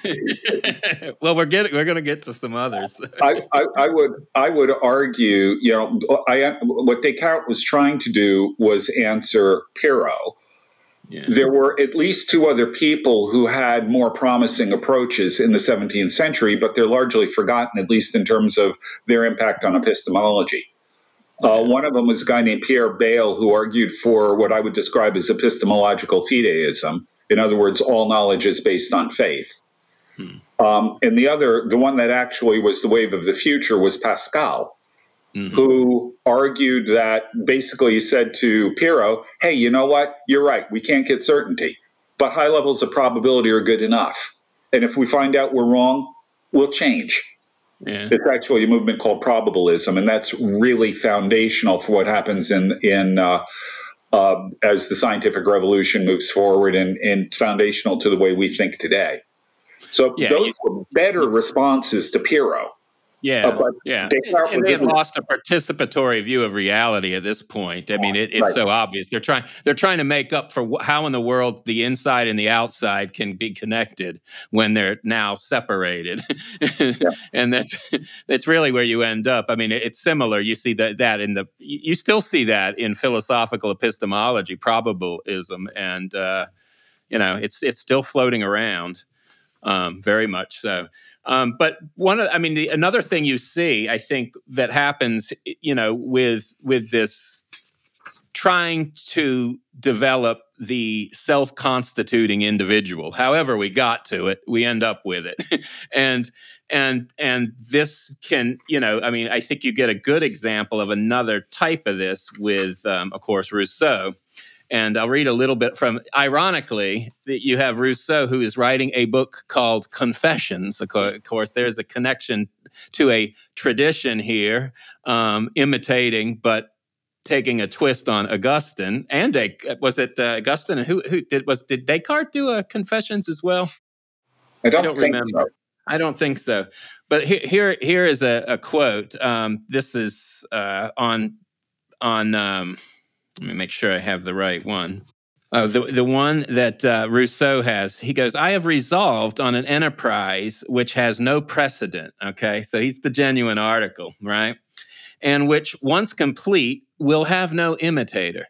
well, we're getting we're going to get to some others. I, I, I would I would argue, you know, I, what Descartes was trying to do was answer Pyrrho. Yeah. There were at least two other people who had more promising approaches in the seventeenth century, but they're largely forgotten, at least in terms of their impact on epistemology. Uh, one of them was a guy named Pierre Bayle, who argued for what I would describe as epistemological fideism. In other words, all knowledge is based on faith. Hmm. Um, and the other, the one that actually was the wave of the future, was Pascal, mm-hmm. who argued that basically he said to Pyrrho, hey, you know what? You're right. We can't get certainty, but high levels of probability are good enough. And if we find out we're wrong, we'll change. Yeah. It's actually a movement called probabilism, and that's really foundational for what happens in in uh, uh, as the scientific revolution moves forward, and, and it's foundational to the way we think today. So yeah, those you, were better you, responses to Pyrrho. Yeah, uh, but yeah. Descartes and they've lost a participatory view of reality at this point. I mean, it, it's right. so obvious. They're trying. They're trying to make up for wh- how in the world the inside and the outside can be connected when they're now separated, yeah. and that's that's really where you end up. I mean, it, it's similar. You see that that in the you still see that in philosophical epistemology, probabilism, and uh, you know, it's it's still floating around. Um, very much so. Um, but one of, I mean, the, another thing you see, I think, that happens, you know, with with this trying to develop the self-constituting individual. However we got to it, we end up with it, and and and this can, you know, I mean, I think you get a good example of another type of this with, um, of course, Rousseau. And I'll read a little bit from, ironically, that you have Rousseau, who is writing a book called Confessions. Of course, there's a connection to a tradition here, um, imitating, but taking a twist on Augustine. And a, was it uh, Augustine? Who, who did, was, did Descartes do a Confessions as well? I don't, I don't think remember. so. I don't think so. But here, here, here is a, a quote. Um, this is uh, on, on, um, let me make sure I have the right one. Uh, the, the one that uh, Rousseau has, he goes, I have resolved on an enterprise which has no precedent. Okay, so he's the genuine article, right? And which, once complete, will have no imitator.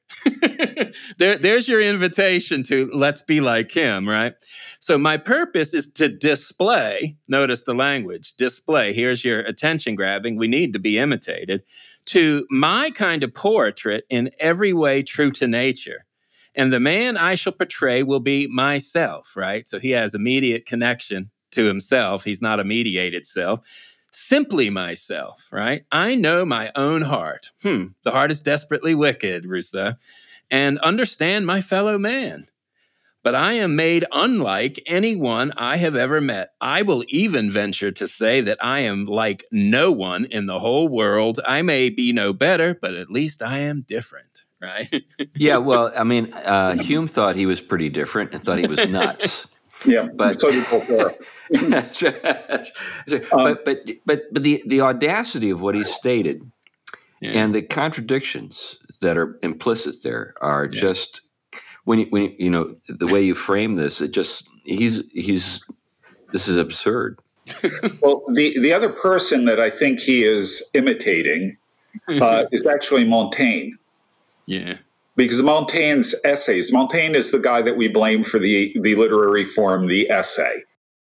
there, there's your invitation to let's be like him, right? So my purpose is to display, notice the language, display, here's your attention grabbing, we need to be imitated, to my kind of portrait in every way true to nature. And the man I shall portray will be myself, right? So he has immediate connection to himself. He's not a mediated self. Simply myself, right? I know my own heart. Hmm, the heart is desperately wicked, Rousseau, and understand my fellow man. But I am made unlike anyone I have ever met. I will even venture to say that I am like no one in the whole world. I may be no better, but at least I am different, right? Yeah, well, I mean, uh, Hume thought he was pretty different and thought he was nuts. Yeah, but so did Voltaire. that's right, that's right. Um, but but but but the, the audacity of what he stated yeah. and the contradictions that are implicit there are yeah. just when you, when you, you know the way you frame this, it just he's he's this is absurd. Well, the the other person that I think he is imitating uh, is actually Montaigne. Yeah. Because Montaigne's essays, Montaigne is the guy that we blame for the, the literary form, the essay.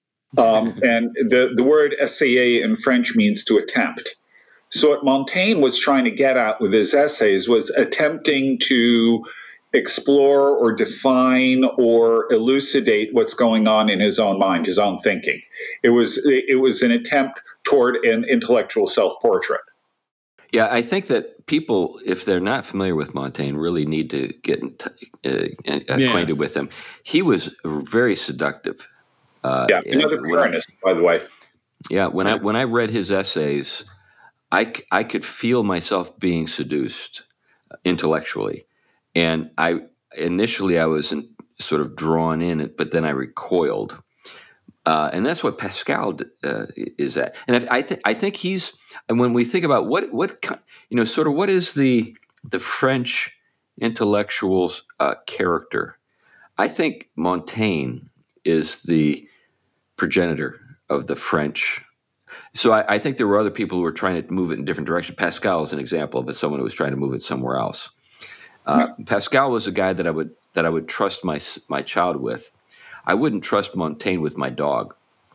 Um, and the, the word essayer in French means to attempt. So what Montaigne was trying to get at with his essays was attempting to explore or define or elucidate what's going on in his own mind, his own thinking. It was it was an attempt toward an intellectual self-portrait. Yeah, I think that people, if they're not familiar with Montaigne, really need to get in t- uh, acquainted Yeah. with him. He was very seductive. Uh, Yeah, another when I- Pyrrhonist, by the way. yeah, when I Yeah. when I read his essays, I, c- I could feel myself being seduced intellectually, and I initially I was in, sort of drawn in it, but then I recoiled. Uh, and that's what Pascal uh, is at. And if, I think I think he's. And when we think about what what ki- you know, sort of what is the the French intellectual's uh, character, I think Montaigne is the progenitor of the French. So I, I think there were other people who were trying to move it in different direction. Pascal is an example of it, someone who was trying to move it somewhere else. Uh, Pascal was a guy that I would that I would trust my my child with. I wouldn't trust Montaigne with my dog.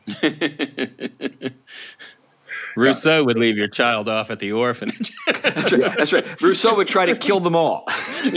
Rousseau would leave your child off at the orphanage. That's right. That's right. Rousseau would try to kill them all.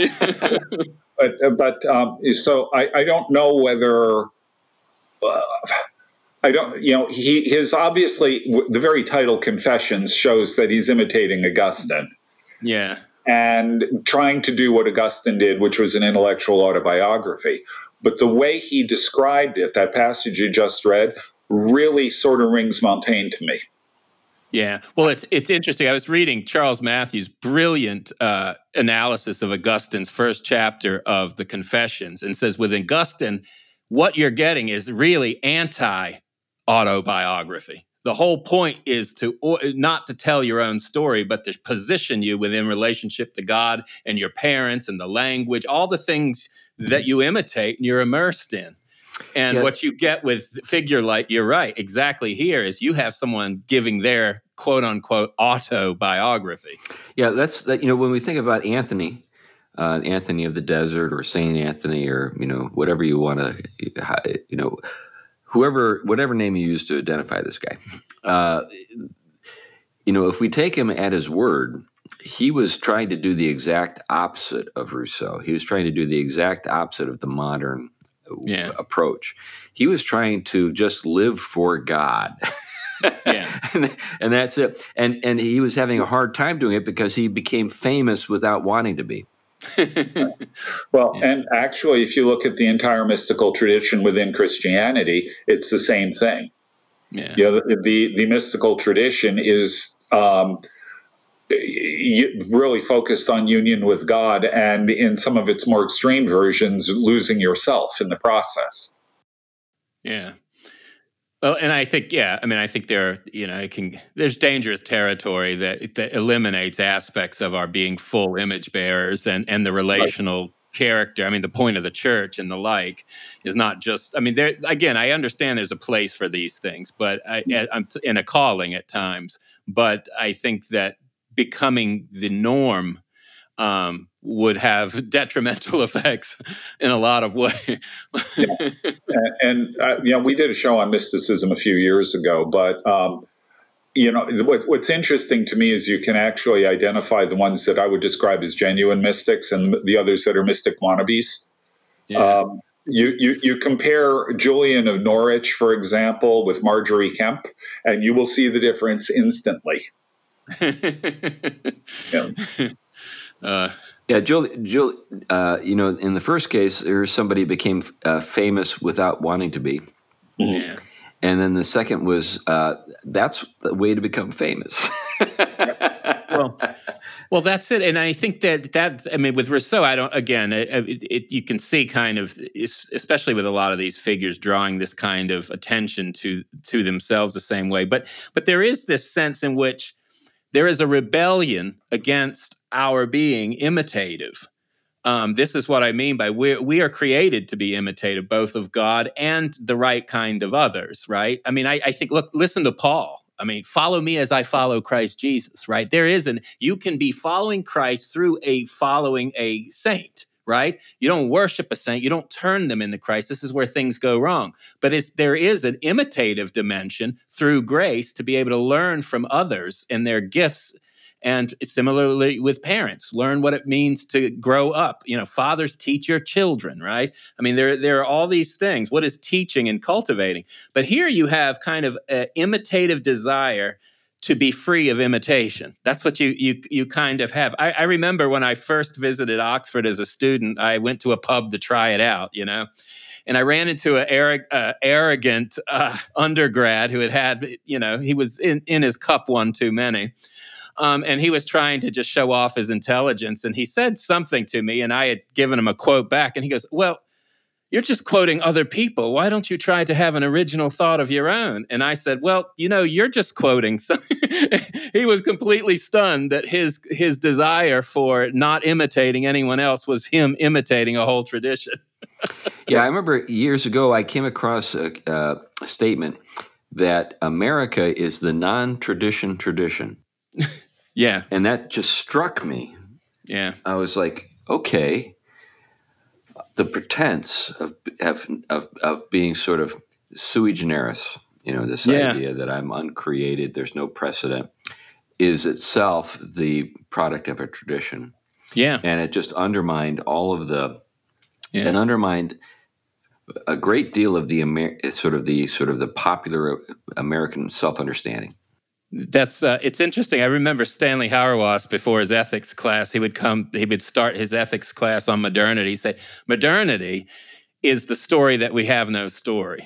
But but um, so I, I don't know whether uh, I don't you know he his obviously the very title Confessions shows that he's imitating Augustine Yeah. and trying to do what Augustine did, which was an intellectual autobiography. But the way he described it, that passage you just read, really sort of rings Montaigne to me. Yeah. Well, it's it's interesting. I was reading Charles Matthews' brilliant uh, analysis of Augustine's first chapter of the Confessions, and says with Augustine, what you're getting is really anti-autobiography. The whole point is to or, not to tell your own story, but to position you within relationship to God and your parents and the language, all the things that you imitate and you're immersed in. And Yeah. what you get with figure like, you're right, exactly here is you have someone giving their quote unquote autobiography. Yeah, that's that. You know, when we think about Anthony, uh, Anthony of the Desert, or Saint Anthony, or you know, whatever you want to, you know, whoever, whatever name you use to identify this guy, uh, you know, if we take him at his word, he was trying to do the exact opposite of Rousseau. He was trying to do the exact opposite of the modern Yeah. approach. He was trying to just live for God. Yeah. and, and that's it. And and he was having a hard time doing it because he became famous without wanting to be. Well, Yeah. and actually, if you look at the entire mystical tradition within Christianity, it's the same thing. Yeah. You know, the, the, the mystical tradition is um, y- really focused on union with God, and in some of its more extreme versions, losing yourself in the process. Yeah. Well, and I think, yeah, I mean, I think there, you know, it can, there's dangerous territory that that eliminates aspects of our being full image bearers and and the relational character. I mean, the point of the church and the like is not just. I mean, there again, I understand there's a place for these things, but I, I'm t- in a calling at times. But I think that becoming the norm um, would have detrimental effects in a lot of ways. And, and uh, you know, we did a show on mysticism a few years ago, but um, you know, what, what's interesting to me is you can actually identify the ones that I would describe as genuine mystics and the others that are mystic wannabes. Yeah. Um, you, you you compare Julian of Norwich, for example, with Marjorie Kemp, and you will see the difference instantly. Yeah. uh, Yeah, Julie, Julie uh, you know, in the first case, there's somebody who became uh, famous without wanting to be. yeah. And then the second was uh, that's the way to become famous. Well, well, that's it, and I think that that I mean, with Rousseau, I don't. Again, it, it, it, you can see kind of, especially with a lot of these figures, drawing this kind of attention to to themselves the same way. But but there is this sense in which there is a rebellion against our being imitative. Um, this is what I mean by we we are created to be imitative, both of God and the right kind of others, right? I mean, I, I think, look, listen to Paul. I mean, follow me as I follow Christ Jesus, right? There is an, you can be following Christ through a following a saint, right? You don't worship a saint. You don't turn them into Christ. This is where things go wrong. But it's, there is an imitative dimension through grace to be able to learn from others and their gifts And similarly with parents, learn what it means to grow up. You know, fathers teach your children, right? I mean, there, there are all these things. What is teaching and cultivating? But here you have kind of an imitative desire to be free of imitation. That's what you you you kind of have. I, I remember when I first visited Oxford as a student, I went to a pub to try it out, you know, and I ran into an arrog- uh, arrogant uh, undergrad who had had, you know, he was in, in his cup one too many. Um, and he was trying to just show off his intelligence. And he said something to me, and I had given him a quote back. And he goes, well, you're just quoting other people. Why don't you try to have an original thought of your own? And I said, well, you know, you're just quoting. So he was completely stunned that his his desire for not imitating anyone else was him imitating a whole tradition. Yeah, I remember years ago I came across a, a statement that America is the non-tradition tradition. Yeah. And that just struck me. Yeah. I was like, okay, the pretense of of of, of being sort of sui generis, you know, this Yeah. idea that I'm uncreated, there's no precedent, is itself the product of a tradition. Yeah. And it just undermined all of the, Yeah. and undermined a great deal of the Amer- sort of the sort of the popular American self-understanding. That's uh, it's interesting. I remember Stanley Hauerwas before his ethics class. He would come. He would start his ethics class on modernity. He'd say, "Modernity is the story that we have no story."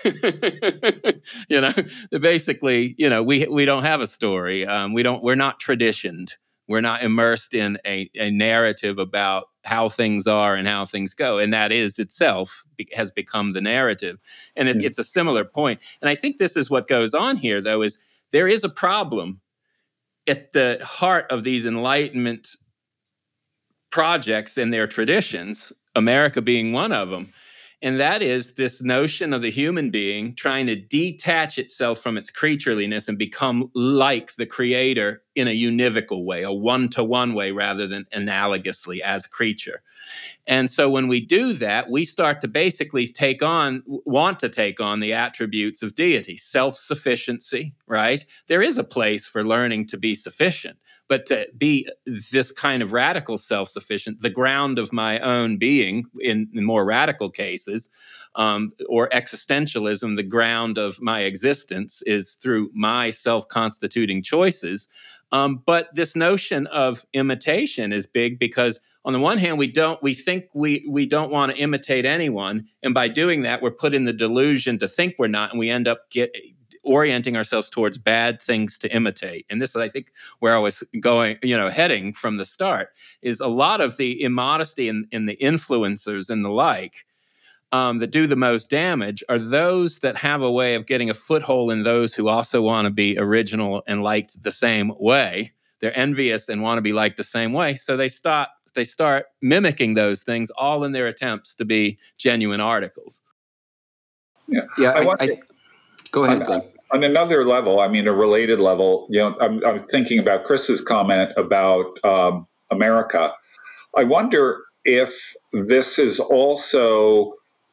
You know, basically, you know, we we don't have a story. Um, we don't. We're not traditioned. We're not immersed in a, a narrative about how things are and how things go, and that is itself be, has become the narrative. And it, Mm. it's a similar point. And I think this is what goes on here, though, is there is a problem at the heart of these Enlightenment projects and their traditions, America being one of them. And that is this notion of the human being trying to detach itself from its creatureliness and become like the creator in a univocal way, a one-to-one way rather than analogously as creature. And so when we do that, we start to basically take on, want to take on the attributes of deity, self-sufficiency, right? There is a place for learning to be sufficient, but to be this kind of radical self-sufficient, the ground of my own being in, in more radical cases, um, or existentialism, the ground of my existence is through my self-constituting choices. Um, but this notion of imitation is big because on the one hand, we don't we think we we don't want to imitate anyone, and by doing that, we're put in the delusion to think we're not, and we end up get orienting ourselves towards bad things to imitate. And this is, I think, where I was going, you know, heading from the start, is a lot of the immodesty in, in the influencers and the like um, that do the most damage are those that have a way of getting a foothold in those who also want to be original and liked the same way. They're envious and want to be liked the same way, so they start they start mimicking those things, all in their attempts to be genuine articles. Yeah, Yeah, I I, wonder, I, go ahead, on, Glenn. on another level, I mean, a related level, you know, I'm, I'm thinking about Chris's comment about um, America. I wonder if this is also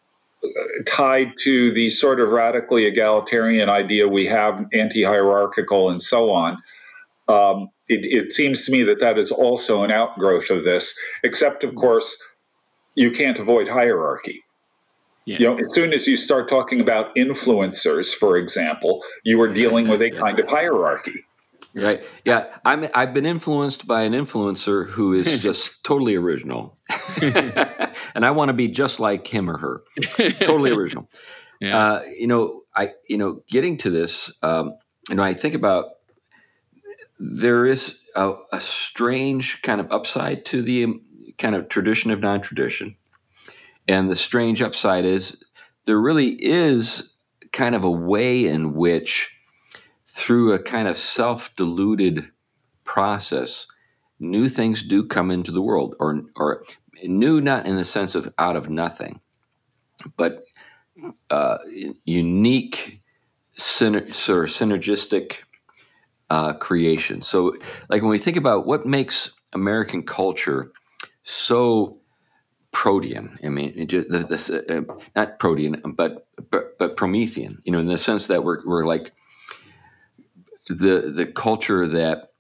tied to the sort of radically egalitarian idea we have, anti-hierarchical and so on. Um, it, it seems to me that that is also an outgrowth of this, except, of course, you can't avoid hierarchy. Yeah. You know, as soon as you start talking about influencers, for example, you are dealing with a kind of hierarchy. Right. Yeah. I'm, I've been influenced by an influencer who is just totally original. And I want to be just like him or her. Totally original. Yeah. Uh, you know, I, you know, getting to this, um, you know, I think about there is a, a strange kind of upside to the um, kind of tradition of non-tradition. And the strange upside is there really is kind of a way in which, through a kind of self-deluded process, new things do come into the world, or or new not in the sense of out of nothing, but uh, unique, syner- sort of synergistic uh, creation. So, like when we think about what makes American culture so protean, I mean, it just, this, uh, not protean, but, but but Promethean. You know, in the sense that we're we're like the the culture that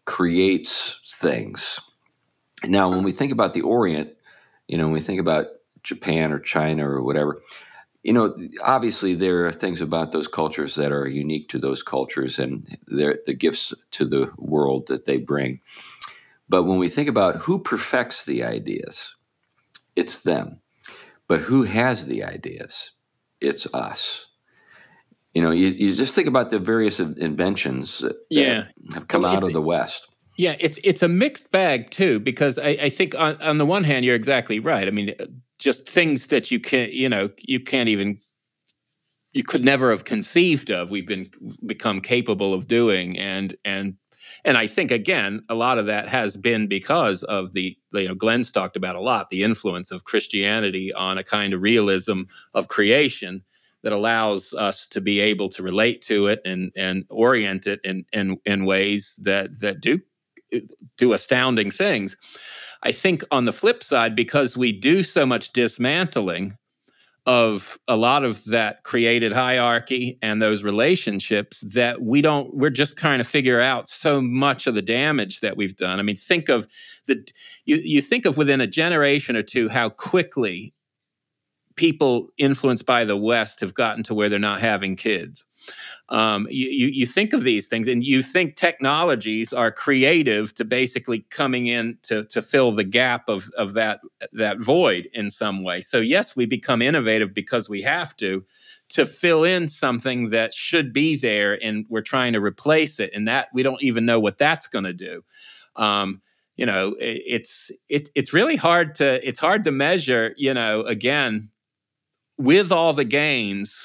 creates things. Now, when we think about the Orient, you know, when we think about Japan or China or whatever, you know, obviously there are things about those cultures that are unique to those cultures and they're the gifts to the world that they bring. But when we think about who perfects the ideas, it's them. But who has the ideas? It's us. You know, you, you just think about the various inventions that, yeah. that have come Well, out of the West. Yeah, it's it's a mixed bag too, because I, I think on, on the one hand you're exactly right. I mean, just things that you can't, you know, you can't even, you could never have conceived of. We've been become capable of doing, and and and I think again, a lot of that has been because of the, you know, Glenn's talked about a lot the influence of Christianity on a kind of realism of creation that allows us to be able to relate to it and and orient it in in, in ways that that do. do astounding things. I think on the flip side, because we do so much dismantling of a lot of that created hierarchy and those relationships, that we don't, we're just kind of figure out so much of the damage that we've done. I mean, think of the, you, you think of within a generation or two, how quickly people influenced by the West have gotten to where they're not having kids. Um, you, you, you think of these things and you think technologies are creative to basically coming in to, to fill the gap of, of that, that void in some way. So yes, we become innovative because we have to, to fill in something that should be there and we're trying to replace it. And that we don't even know what that's going to do. Um, you know, it, it's, it, it's really hard to, it's hard to measure, you know, again, with all the gains,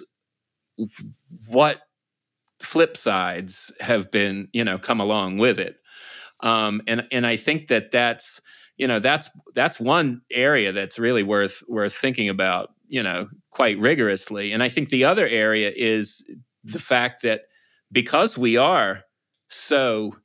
what flip sides have been, you know, come along with it. Um, and and I think that that's, you know, that's that's one area that's really worth worth thinking about, you know, quite rigorously. And I think the other area is the fact that because we are so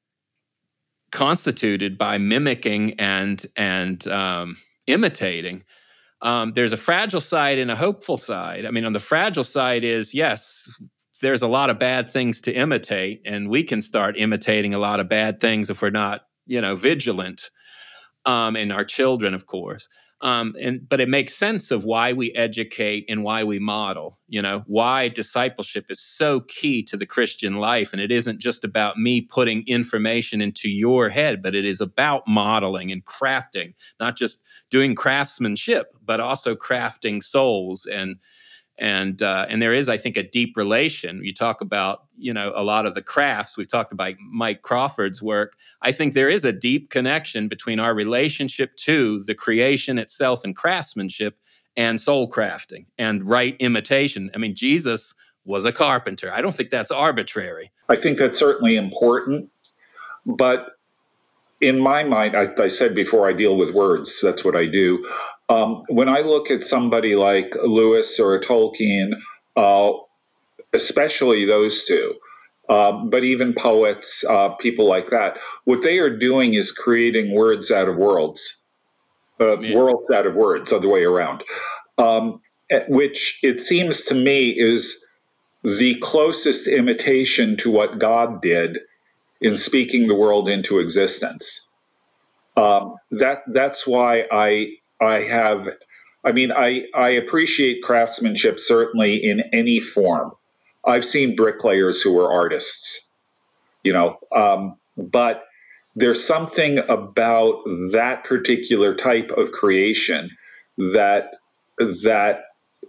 constituted by mimicking and and um, imitating, Um, there's a fragile side and a hopeful side. I mean, on the fragile side is, yes, there's a lot of bad things to imitate, and we can start imitating a lot of bad things if we're not, you know, vigilant. Um, and our children, of course. Um, and but it makes sense of why we educate and why we model. You know, why discipleship is so key to the Christian life, and it isn't just about me putting information into your head, but it is about modeling and crafting, not just doing craftsmanship, but also crafting souls. And and uh, and there is, I think, a deep relation. You talk about, you know, a lot of the crafts. We've talked about Mike Crawford's work. I think there is a deep connection between our relationship to the creation itself and craftsmanship and soul crafting and right imitation. I mean, Jesus was a carpenter. I don't think that's arbitrary. I think that's certainly important. But in my mind, I, I said before, I deal with words. That's what I do. Um, when I look at somebody like Lewis or Tolkien, uh, especially those two, uh, but even poets, uh, people like that, what they are doing is creating words out of worlds, uh, yeah. worlds out of words, other way around, um, which it seems to me is the closest imitation to what God did in speaking the world into existence. Um, that that's why I I have, I mean, I, I appreciate craftsmanship certainly in any form. I've seen bricklayers who were artists, you know, um, but there's something about that particular type of creation that that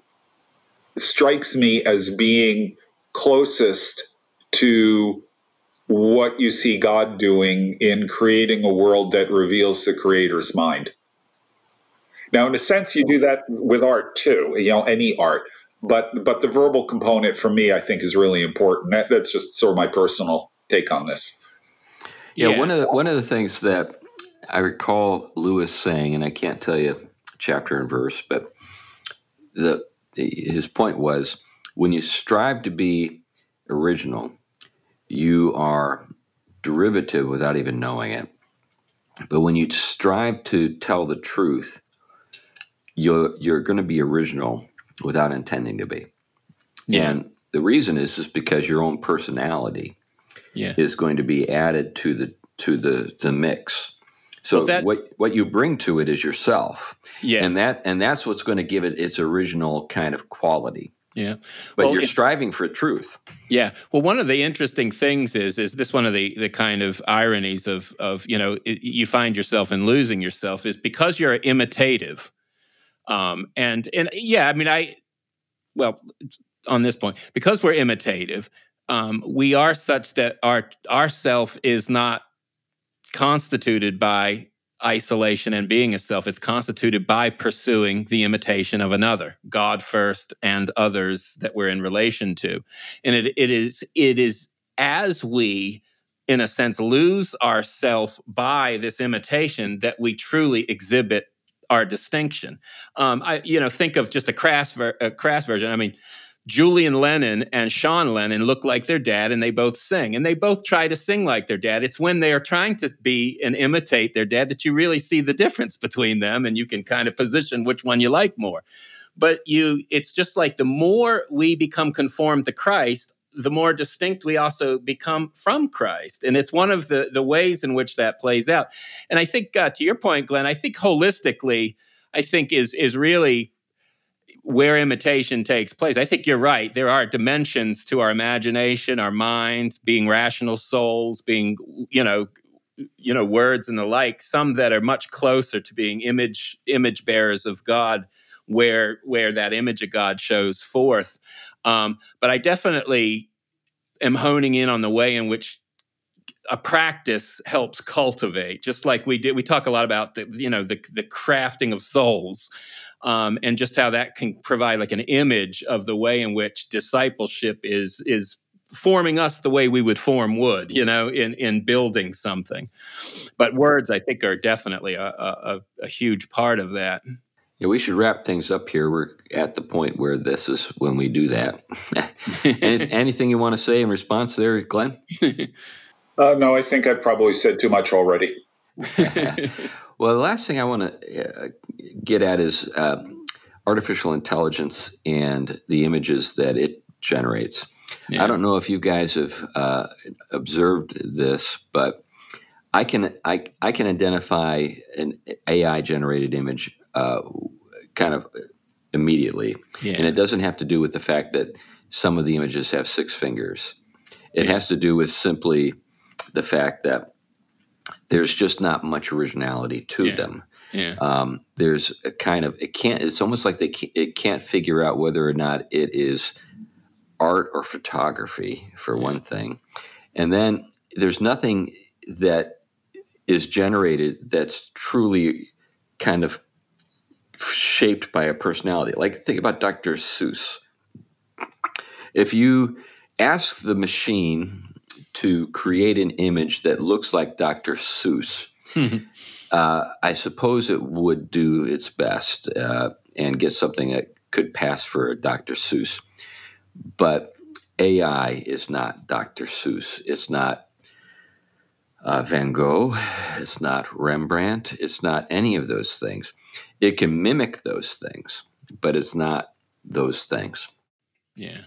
strikes me as being closest to what you see God doing in creating a world that reveals the Creator's mind. Now, in a sense, you do that with art too, you know, any art. But but the verbal component for me, I think, is really important. That, that's just sort of my personal take on this. Yeah, yeah, one of the, one of the things that I recall Lewis saying, and I can't tell you chapter and verse, but the his point was, when you strive to be original, you are derivative without even knowing it. But when you strive to tell the truth, you're you're going to be original without intending to be. Yeah. And the reason is just because your own personality yeah. is going to be added to the to the the mix. So Well, that- what what you bring to it is yourself, Yeah. and that and that's what's going to give it its original kind of quality. Yeah. But Well, you're it- striving for truth. Yeah. Well, one of the interesting things is is this one of the the kind of ironies of of you know it, you find yourself in losing yourself is because you're imitative, um, and and yeah, I mean I, well, on this point because we're imitative, um, we are such that our our self is not constituted by isolation and being a self. It's constituted by pursuing the imitation of another, God first and others that we're in relation to. And it, it is it is as we, in a sense, lose ourself by this imitation that we truly exhibit our distinction. Um, I, you know, think of just a crass, ver- a crass version. I mean, Julian Lennon and Sean Lennon look like their dad, and they both sing, and they both try to sing like their dad. It's when they are trying to be and imitate their dad that you really see the difference between them, and you can kind of position which one you like more. But you, it's just like the more we become conformed to Christ, the more distinct we also become from Christ. And it's one of the, the ways in which that plays out. And I think, uh, to your point, Glenn, I think holistically, I think is is really where imitation takes place. I think you're right. There are dimensions to our imagination, our minds, being rational souls, being, you know, you know, words and the like, some that are much closer to being image image bearers of God, where where that image of God shows forth. Um, but I definitely am honing in on the way in which a practice helps cultivate, just like we did. We talk a lot about the, you know, the the crafting of souls. Um, and just how that can provide like an image of the way in which discipleship is is forming us the way we would form wood, you know, in in building something. But words, I think, are definitely a, a, a huge part of that. Yeah, we should wrap things up here. We're at the point where this is when we do that. Any, anything you want to say in response there, Glenn? Uh, no, I think I've probably said too much already. Well, the last thing I want to uh, get at is uh, artificial intelligence and the images that it generates. Yeah. I don't know if you guys have uh, observed this, but I can I, I can identify an A I generated image uh, kind of immediately, yeah. And it doesn't have to do with the fact that some of the images have six fingers. It yeah. has to do with simply the fact that there's just not much originality to yeah. them. Yeah. Um, there's a kind of it can't. It's almost like they can't, it can't figure out whether or not it is art or photography, for yeah. one thing, and then there's nothing that is generated that's truly kind of shaped by a personality. Like think about Doctor Seuss. If you ask the machine to create an image that looks like Doctor Seuss, uh, I suppose it would do its best uh, and get something that could pass for Doctor Seuss. But A I is not Doctor Seuss. It's not uh, Van Gogh. It's not Rembrandt. It's not any of those things. It can mimic those things, but it's not those things. Yeah.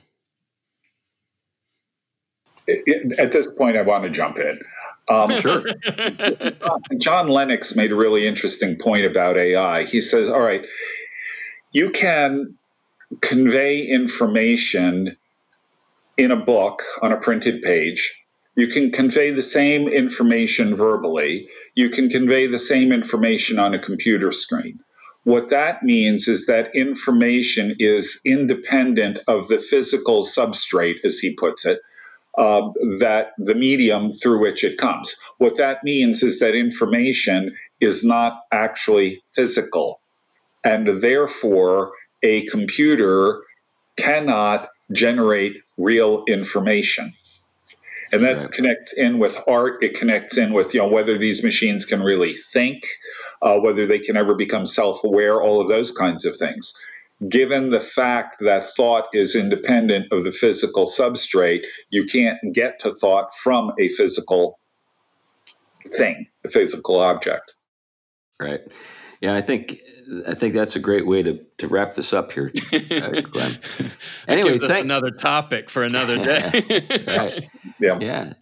At this point, I want to jump in. Um, sure. John Lennox made a really interesting point about A I. He says, all right, you can convey information in a book on a printed page. You can convey the same information verbally. You can convey the same information on a computer screen. What that means is that information is independent of the physical substrate, as he puts it, Uh, that the medium through which it comes. What that means is that information is not actually physical, and therefore a computer cannot generate real information. And that right. connects in with art. It connects in with, you know, whether these machines can really think, uh, whether they can ever become self-aware, all of those kinds of things. Given the fact that thought is independent of the physical substrate, you can't get to thought from a physical thing, a physical object. Right. Yeah, I think I think that's a great way to, to wrap this up here, uh, Glenn. Anyway, gives us thank- another topic for another day. Right. Yeah. Yeah.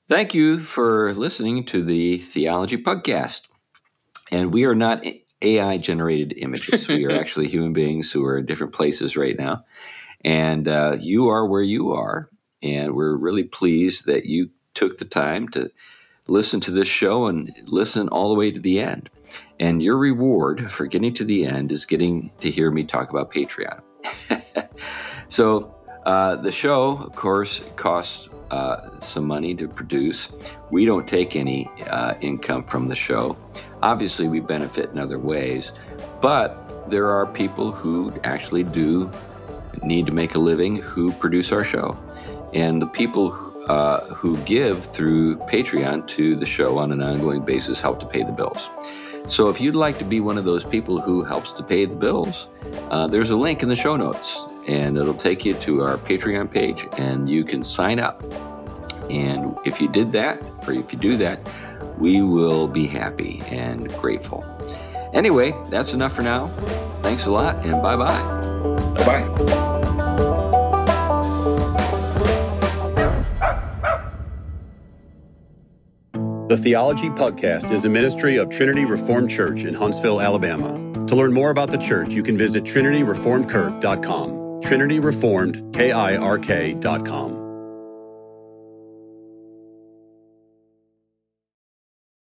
Thank you for listening to the Theology Podcast. And we are not A I-generated images. We are actually human beings who are in different places right now. And uh, you are where you are. And we're really pleased that you took the time to listen to this show and listen all the way to the end. And your reward for getting to the end is getting to hear me talk about Patreon. So uh, the show, of course, costs uh, some money to produce. We don't take any uh, income from the show. Obviously, we benefit in other ways, but there are people who actually do need to make a living who produce our show. And the people uh, who give through Patreon to the show on an ongoing basis help to pay the bills. So if you'd like to be one of those people who helps to pay the bills, uh, there's a link in the show notes, and it'll take you to our Patreon page, and you can sign up. And if you did that, or if you do that, we will be happy and grateful. Anyway, that's enough for now. Thanks a lot, and bye-bye. Bye-bye. The Theology Podcast is a ministry of Trinity Reformed Church in Huntsville, Alabama. To learn more about the church, you can visit trinity reformed kirk dot com. Trinity Reformed Kirk dot com.